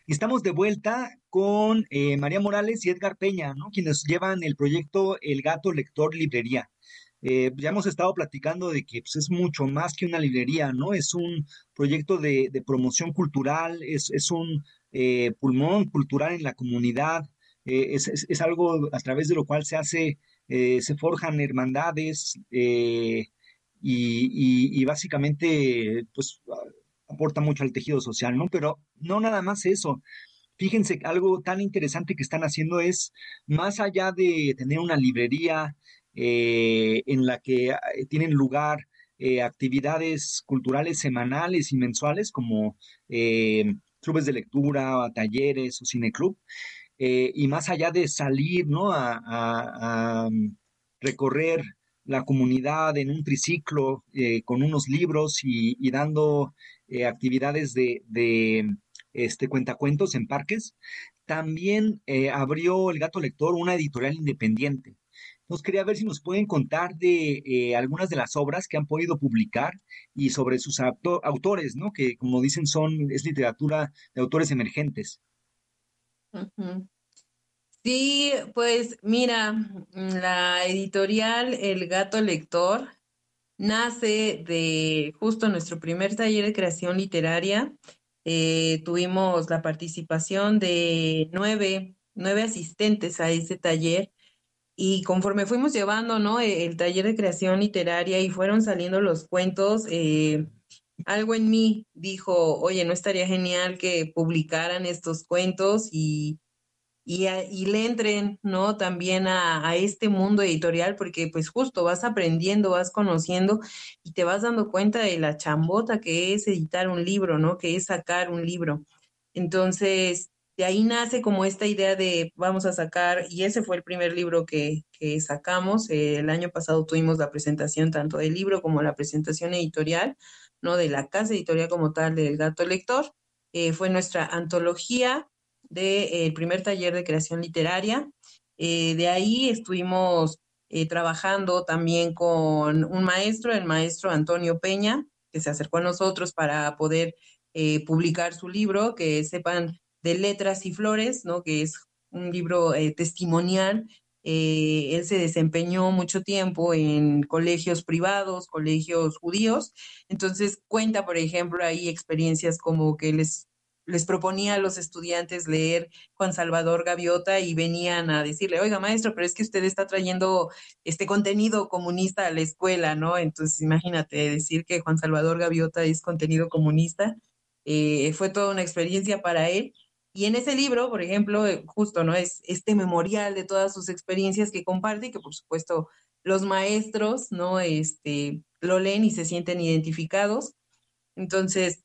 Y estamos de vuelta con eh, María Morales y Edgar Peña, ¿no? Quienes llevan el proyecto El Gato Lector Librería. Eh, ya hemos estado platicando de que pues, es mucho más que una librería, ¿no? Es un proyecto de, de promoción cultural, es, es un eh, pulmón cultural en la comunidad, eh, es, es, es algo a través de lo cual se hace, eh, se forjan hermandades eh, y, y, y básicamente, pues, aporta mucho al tejido social, ¿no? Pero no nada más eso. Fíjense, algo tan interesante que están haciendo es, más allá de tener una librería, eh, en la que eh, tienen lugar eh, actividades culturales semanales y mensuales como eh, clubes de lectura, talleres o cineclub, eh, y más allá de salir, ¿no? a, a, a recorrer la comunidad en un triciclo eh, con unos libros y, y dando eh, actividades de, de este, cuentacuentos en parques, también eh, abrió El Gato Lector una editorial independiente. Entonces quería ver si nos pueden contar de eh, algunas de las obras que han podido publicar y sobre sus auto- autores, ¿no? Que como dicen son, es literatura de autores emergentes. Ujú. Sí, pues mira, la editorial El Gato Lector nace de justo nuestro primer taller de creación literaria. Eh, tuvimos la participación de nueve, nueve asistentes a ese taller. Y conforme fuimos llevando, ¿no? e- el taller de creación literaria y fueron saliendo los cuentos, eh, algo en mí dijo, oye, ¿no estaría genial que publicaran estos cuentos y, y, a- y le entren, ¿no? También a, a este mundo editorial, porque pues justo vas aprendiendo, vas conociendo y te vas dando cuenta de la chambota que es editar un libro, ¿no? Que es sacar un libro. Entonces, de ahí nace como esta idea de vamos a sacar, y ese fue el primer libro que, que sacamos. Eh, el año pasado tuvimos la presentación tanto del libro como la presentación editorial, ¿no? De la casa editorial como tal del Gato Lector. Eh, fue nuestra antología del primer taller de creación literaria. Eh, de ahí estuvimos eh, trabajando también con un maestro, el maestro Antonio Peña, que se acercó a nosotros para poder eh, publicar su libro, que sepan de Letras y Flores, ¿no? Que es un libro eh, testimonial. Eh, él se desempeñó mucho tiempo en colegios privados, colegios judíos, entonces cuenta, por ejemplo, ahí experiencias como que les, les proponía a los estudiantes leer Juan Salvador Gaviota y venían a decirle, oiga, maestro, pero es que usted está trayendo este contenido comunista a la escuela, ¿no? Entonces, imagínate decir que Juan Salvador Gaviota es contenido comunista. Eh, fue toda una experiencia para él. Y en ese libro, por ejemplo, eh, justo, ¿no? Es este memorial de todas sus experiencias que comparte y que, por supuesto, los maestros, ¿no? Este, lo leen y se sienten identificados. Entonces,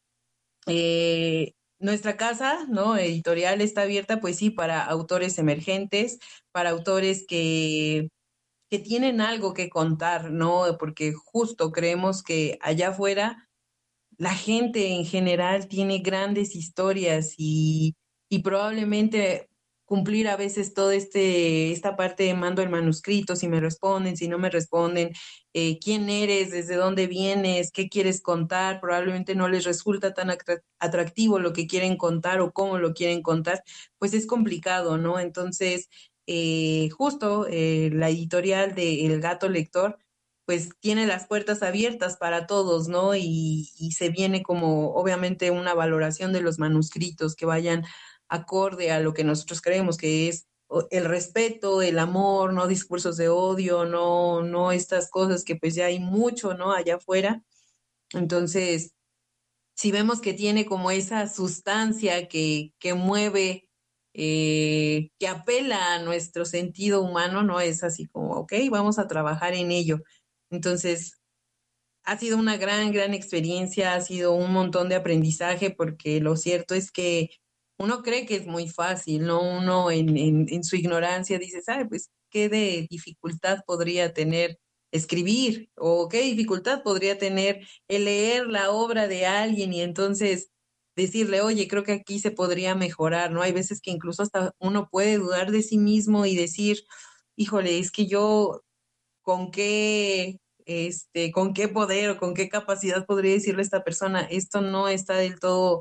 eh, nuestra casa, ¿no? Editorial está abierta, pues sí, para autores emergentes, para autores que, que tienen algo que contar, ¿no? Porque justo creemos que allá afuera la gente en general tiene grandes historias y, y probablemente cumplir a veces toda este, esta parte de mando el manuscrito, si me responden, si no me responden, eh, quién eres, desde dónde vienes, qué quieres contar, probablemente no les resulta tan atrac- atractivo lo que quieren contar o cómo lo quieren contar, pues es complicado, ¿no? Entonces, eh, justo eh, la editorial de El Gato Lector pues tiene las puertas abiertas para todos, ¿no? Y, y se viene como obviamente una valoración de los manuscritos que vayan acorde a lo que nosotros creemos que es o- el respeto, el amor, no discursos de odio, no, no estas cosas que pues ya hay mucho, ¿no? Allá afuera. Entonces, si vemos que tiene como esa sustancia que, que mueve, eh, que apela a nuestro sentido humano, ¿no? Es así como, ok, vamos a trabajar en ello. Entonces, ha sido una gran, gran experiencia, ha sido un montón de aprendizaje, porque lo cierto es que uno cree que es muy fácil, ¿no? Uno en, en, en su ignorancia dice, ¿sabe? Pues, ¿qué de dificultad podría tener escribir? ¿O qué dificultad podría tener el leer la obra de alguien y entonces decirle, oye, creo que aquí se podría mejorar, ¿no? Hay veces que incluso hasta uno puede dudar de sí mismo y decir, híjole, es que yo con qué, este, con qué poder o con qué capacidad podría decirle a esta persona, esto no está del todo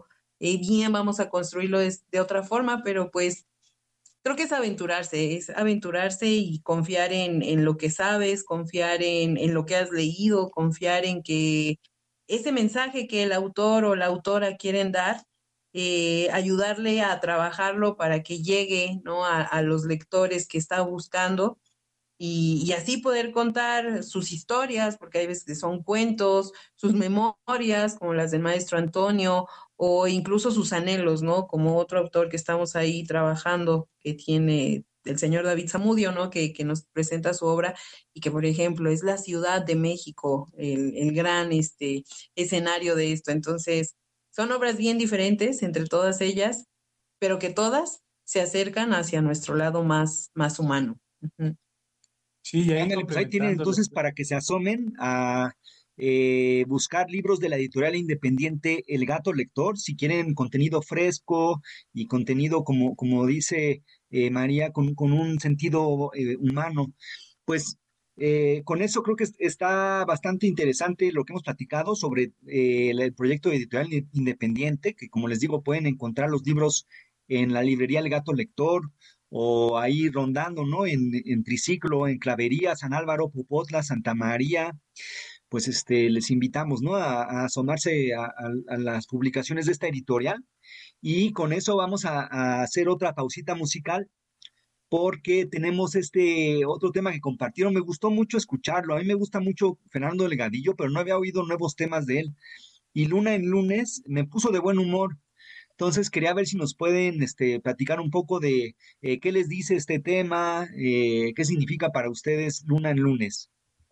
eh, bien, vamos a construirlo de, de otra forma, pero pues creo que es aventurarse, es aventurarse y confiar en, en lo que sabes, confiar en, en lo que has leído, confiar en que ese mensaje que el autor o la autora quieren dar, eh, ayudarle a trabajarlo para que llegue, ¿no?, a, a los lectores que está buscando. Y, y así poder contar sus historias, porque hay veces que son cuentos, sus memorias, como las del maestro Antonio, o incluso sus anhelos, ¿no? Como otro autor que estamos ahí trabajando, que tiene el señor David Zamudio, ¿no? Que, que nos presenta su obra y que, por ejemplo, es la Ciudad de México, el, el gran este, escenario de esto. Entonces, son obras bien diferentes entre todas ellas, pero que todas se acercan hacia nuestro lado más, más humano. Uh-huh. Sí, ya Ándale, pues ahí tienen entonces para que se asomen a eh, buscar libros de la editorial independiente El Gato Lector, si quieren contenido fresco y contenido, como, como dice eh, María, con, con un sentido eh, humano. Pues eh, con eso creo que está bastante interesante lo que hemos platicado sobre eh, el, el proyecto de editorial independiente, que como les digo, pueden encontrar los libros en la librería El Gato Lector, o ahí rondando, ¿no? En, en Triciclo, en Clavería, San Álvaro, Popotla, Santa María. Pues este, les invitamos, ¿no? A, a asomarse a, a, a las publicaciones de esta editorial. Y con eso vamos a, a hacer otra pausita musical, porque tenemos este otro tema que compartieron. Me gustó mucho escucharlo. A mí me gusta mucho Fernando Delgadillo, pero no había oído nuevos temas de él. Y Luna en Lunes me puso de buen humor. Entonces quería ver si nos pueden este, platicar un poco de eh, qué les dice este tema, eh, qué significa para ustedes Luna en Lunes.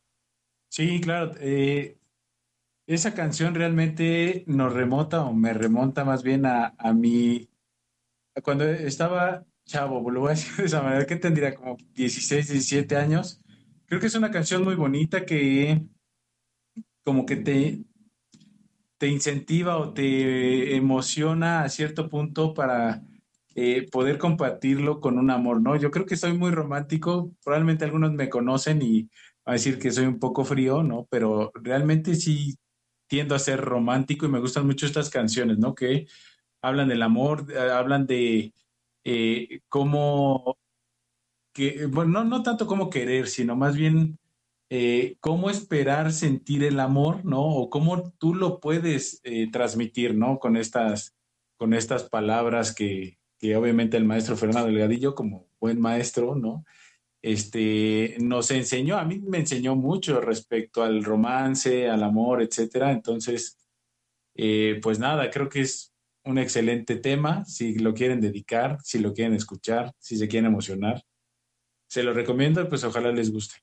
Sí, claro. Eh, esa canción realmente nos remonta, o me remonta más bien a, a mi... A cuando estaba chavo, lo voy a decir de esa manera, que tendría como dieciséis, diecisiete años. Creo que es una canción muy bonita que como que te... te incentiva o te emociona a cierto punto para eh, poder compartirlo con un amor, ¿no? Yo creo que soy muy romántico, probablemente algunos me conocen y van a decir que soy un poco frío, ¿no? Pero realmente sí tiendo a ser romántico y me gustan mucho estas canciones, ¿no? Que hablan del amor, eh, hablan de eh, cómo, que, bueno, no, no tanto cómo querer, sino más bien Eh, cómo esperar sentir el amor, ¿no? O cómo tú lo puedes eh, transmitir, ¿no? Con estas, con estas palabras que, que obviamente el maestro Fernando Delgadillo, como buen maestro, ¿no? Este, nos enseñó, a mí me enseñó mucho respecto al romance, al amor, etcétera. Entonces, eh, pues nada, creo que es un excelente tema, si lo quieren dedicar, si lo quieren escuchar, si se quieren emocionar. Se lo recomiendo y pues ojalá les guste.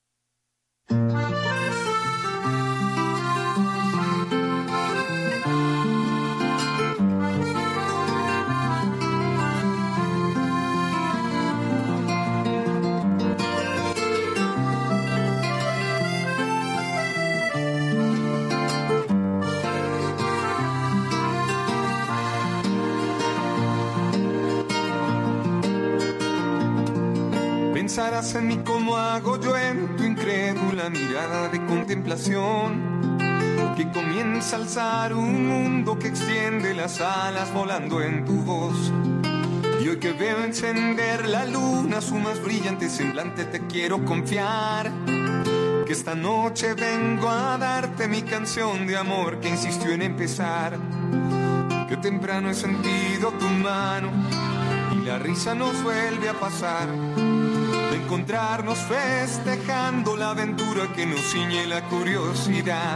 Pensarás en mí como hago yo en tu incrédula mirada de contemplación, que comienza a alzar un mundo que extiende las alas volando en tu voz. Y hoy que veo encender la luna, su más brillante semblante, te quiero confiar que esta noche vengo a darte mi canción de amor que insistió en empezar. Que temprano he sentido tu mano y la risa nos vuelve a pasar, de encontrarnos festejando la aventura que nos ciñe la curiosidad.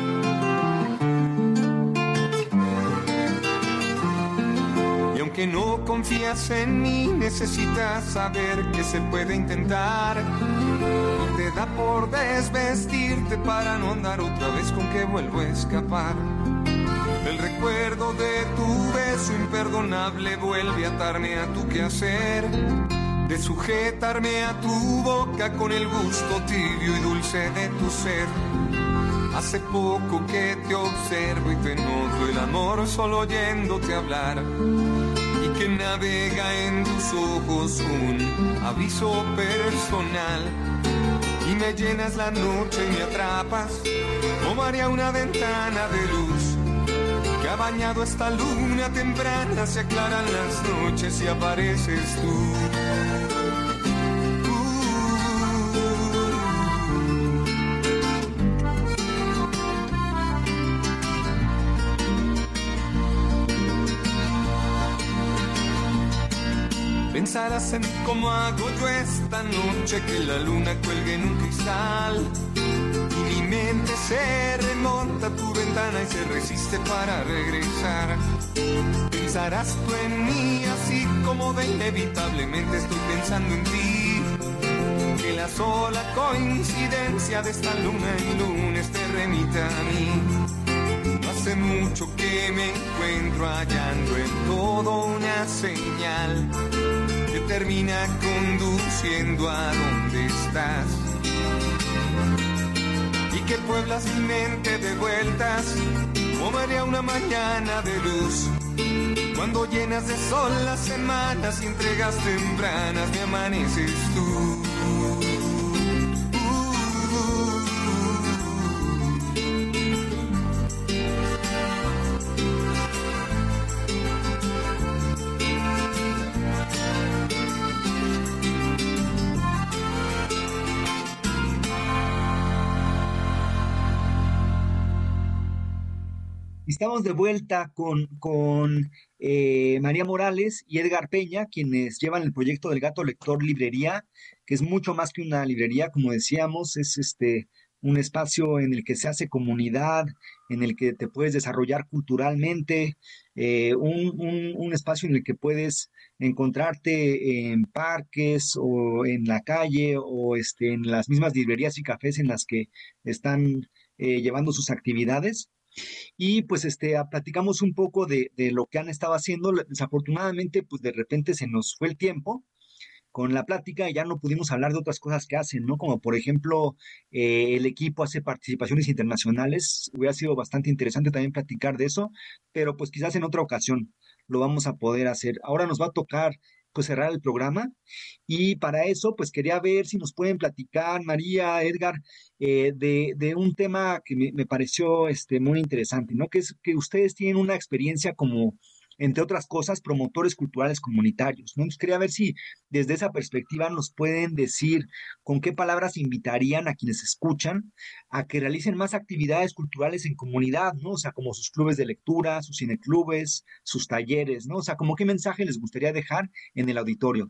Y aunque no confías en mí, necesitas saber que se puede intentar. No te da por desvestirte para no andar otra vez con que vuelvo a escapar. El recuerdo de tu beso imperdonable vuelve a atarme a tu quehacer, de sujetarme a tu boca con el gusto tibio y dulce de tu ser. Hace poco que te observo y te noto el amor solo oyéndote hablar, y que navega en tus ojos un aviso personal. Y me llenas la noche y me atrapas, como haría una ventana de luz que ha bañado esta luna temprana, se aclaran las noches y apareces tú. Pensarás en cómo hago yo esta noche que la luna cuelgue en un cristal y mi mente se remonta a tu ventana y se resiste para regresar. Pensarás tú en mí así como de inevitablemente estoy pensando en ti, que la sola coincidencia de esta luna y lunes te remita a mí. No hace mucho que me encuentro hallando en todo una señal que termina conduciendo a donde estás y que pueblas mi mente de vueltas como haría una mañana de luz. Cuando llenas de sol las semanas y entregas tempranas me amaneces tú. Estamos de vuelta con, con eh, María Morales y Edgar Peña, quienes llevan el proyecto del Gato Lector Librería, que es mucho más que una librería, como decíamos, es este un espacio en el que se hace comunidad, en el que te puedes desarrollar culturalmente, eh, un, un, un espacio en el que puedes encontrarte en parques o en la calle o este, en las mismas librerías y cafés en las que están eh, llevando sus actividades. Y pues este platicamos un poco de, de lo que han estado haciendo. Desafortunadamente, pues de repente se nos fue el tiempo con la plática y ya no pudimos hablar de otras cosas que hacen, ¿no? Como por ejemplo, eh, el equipo hace participaciones internacionales. Hubiera sido bastante interesante también platicar de eso, pero pues quizás en otra ocasión lo vamos a poder hacer. Ahora nos va a tocar pues cerrar el programa y para eso pues quería ver si nos pueden platicar, María, Edgar, eh, de, de un tema que me, me pareció este, muy interesante, ¿no? Que es que ustedes tienen una experiencia como, entre otras cosas, promotores culturales comunitarios, ¿no? Entonces quería ver si desde esa perspectiva nos pueden decir con qué palabras invitarían a quienes escuchan a que realicen más actividades culturales en comunidad, ¿no? O sea, como sus clubes de lectura, sus cineclubes, sus talleres, ¿no? O sea, como qué mensaje les gustaría dejar en el auditorio.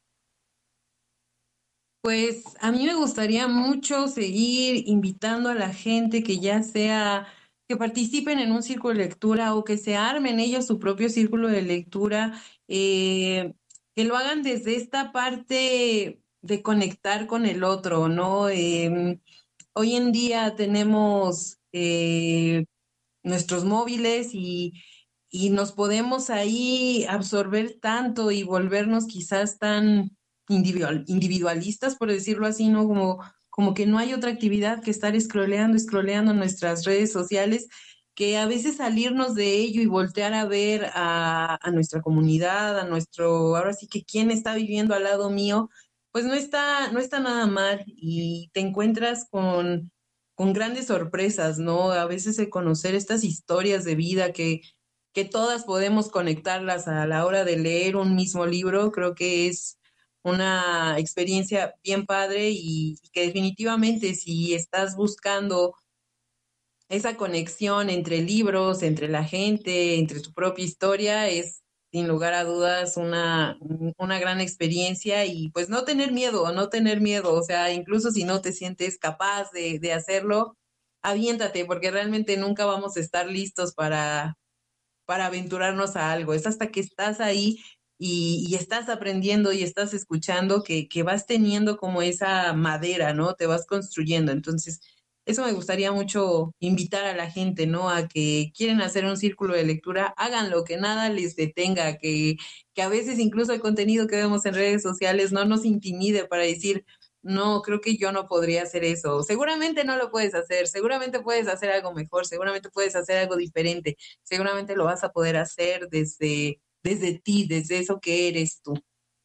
Pues a mí me gustaría mucho seguir invitando a la gente que ya sea que participen en un círculo de lectura o que se armen ellos su propio círculo de lectura, eh, que lo hagan desde esta parte de conectar con el otro, ¿no? Eh, hoy en día tenemos eh, nuestros móviles y, y nos podemos ahí absorber tanto y volvernos quizás tan individual, individualistas, por decirlo así, ¿no? Como, como que no hay otra actividad que estar scrolleando, scrolleando nuestras redes sociales, que a veces salirnos de ello y voltear a ver a, a nuestra comunidad, a nuestro, ahora sí que quién está viviendo al lado mío, pues no está, no está nada mal y te encuentras con, con grandes sorpresas, ¿no? A veces de conocer estas historias de vida que, que todas podemos conectarlas a la hora de leer un mismo libro, creo que es una experiencia bien padre y, y que definitivamente si estás buscando esa conexión entre libros, entre la gente, entre tu propia historia, es sin lugar a dudas una, una gran experiencia y pues no tener miedo, no tener miedo, o sea, incluso si no te sientes capaz de, de hacerlo, aviéntate porque realmente nunca vamos a estar listos para, para aventurarnos a algo, es hasta que estás ahí y, y estás aprendiendo y estás escuchando que, que vas teniendo como esa madera, ¿no? Te vas construyendo, entonces eso me gustaría mucho invitar a la gente, ¿no? A que quieren hacer un círculo de lectura, háganlo, que nada les detenga, que, que a veces incluso el contenido que vemos en redes sociales no nos intimide para decir, no, creo que yo no podría hacer eso. Seguramente no lo puedes hacer, seguramente puedes hacer algo mejor, seguramente puedes hacer algo diferente, seguramente lo vas a poder hacer desde, desde ti, desde eso que eres tú.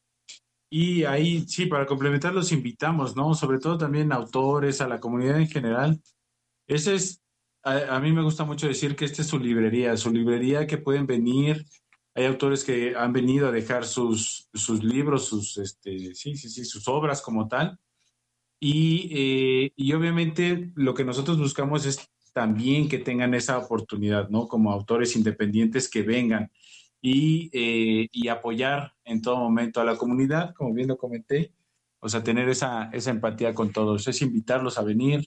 Y ahí, sí, para complementar, los invitamos, ¿no? Sobre todo también autores, a la comunidad en general. Ese es a, a mí me gusta mucho decir que esta es su librería, su librería que pueden venir. Hay autores que han venido a dejar sus, sus libros, sus, este, sí, sí, sí, sus obras como tal. Y, eh, y obviamente lo que nosotros buscamos es también que tengan esa oportunidad, ¿no? Como autores independientes que vengan y, eh, y apoyar en todo momento a la comunidad, como bien lo comenté. O sea, tener esa, esa empatía con todos, es invitarlos a venir,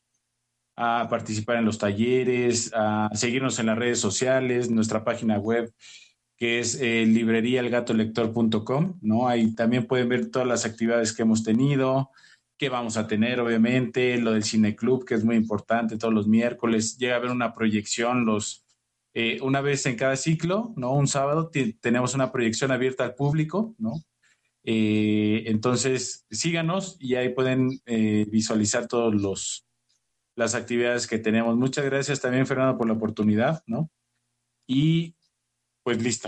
a participar en los talleres, a seguirnos en las redes sociales, nuestra página web, que es eh, librería el gato lector punto com, ¿no? Ahí también pueden ver todas las actividades que hemos tenido, que vamos a tener, obviamente, lo del cineclub, que es muy importante, todos los miércoles. Llega a haber una proyección los, eh, una vez en cada ciclo, ¿no? Un sábado t- tenemos una proyección abierta al público, ¿no? Eh, entonces, síganos y ahí pueden eh, visualizar todos los las actividades que tenemos. Muchas gracias también, Fernando, por la oportunidad, ¿no? Y pues listo.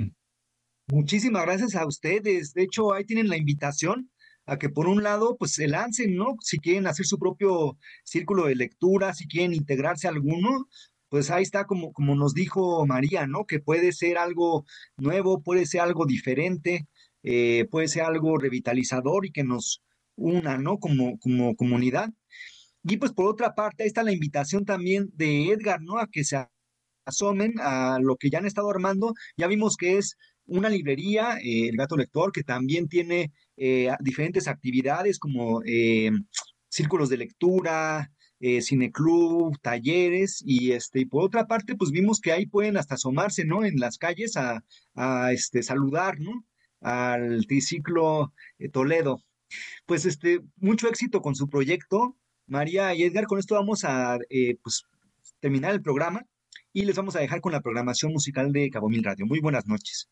Muchísimas gracias a ustedes. De hecho, ahí tienen la invitación a que por un lado, pues se lancen, ¿no? Si quieren hacer su propio círculo de lectura, si quieren integrarse a alguno, pues ahí está, como, como nos dijo María, ¿no? Que puede ser algo nuevo, puede ser algo diferente, eh, puede ser algo revitalizador y que nos una, ¿no? Como, como comunidad. Y pues por otra parte, ahí está la invitación también de Edgar, ¿no? A que se asomen a lo que ya han estado armando. Ya vimos que es una librería, eh, El Gato Lector, que también tiene eh, diferentes actividades como eh, círculos de lectura, eh, cineclub, talleres, y este, y por otra parte, pues vimos que ahí pueden hasta asomarse, ¿no? En las calles a, a este, saludar, ¿no? Al triciclo eh, Toledo. Pues este, mucho éxito con su proyecto, María y Edgar. Con esto vamos a eh, pues, terminar el programa y les vamos a dejar con la programación musical de Cabo Mil Radio. Muy buenas noches.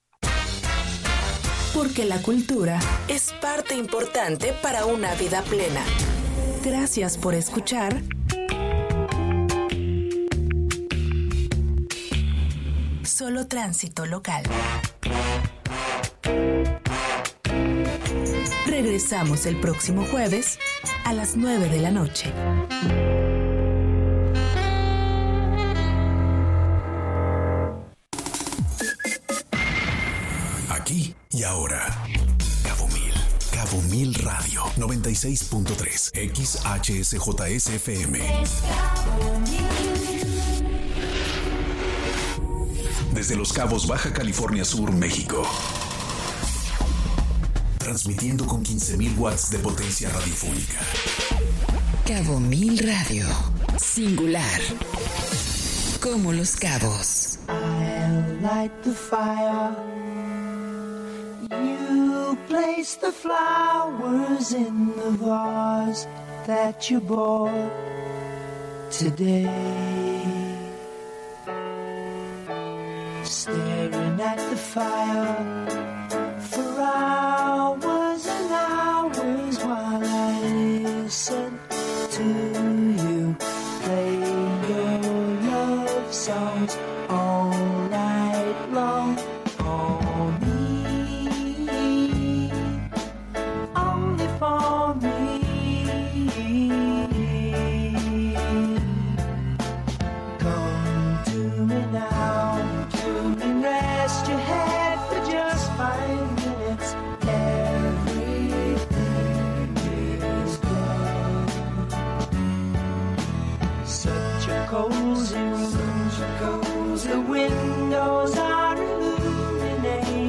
Porque la cultura es parte importante para una vida plena. Gracias por escuchar. Solo Tránsito Local. Regresamos el próximo jueves a las nueve de la noche. Aquí y ahora. Cabo Mil. Cabo Mil Radio. noventa y seis punto tres. X H S J S F M. Desde Los Cabos, Baja California Sur, México. Transmitiendo con quince mil watts de potencia radiofónica. Cabo Mil Radio. Singular. Como Los Cabos. I'll light the fire. You place the flowers in the vase that you bought today. Staring at the fire for hours and hours while I listen to you play your love songs all night long. For me, only for me. Come to me now, to me rest your head for just five minutes. Everything is gone. Such a cozy room.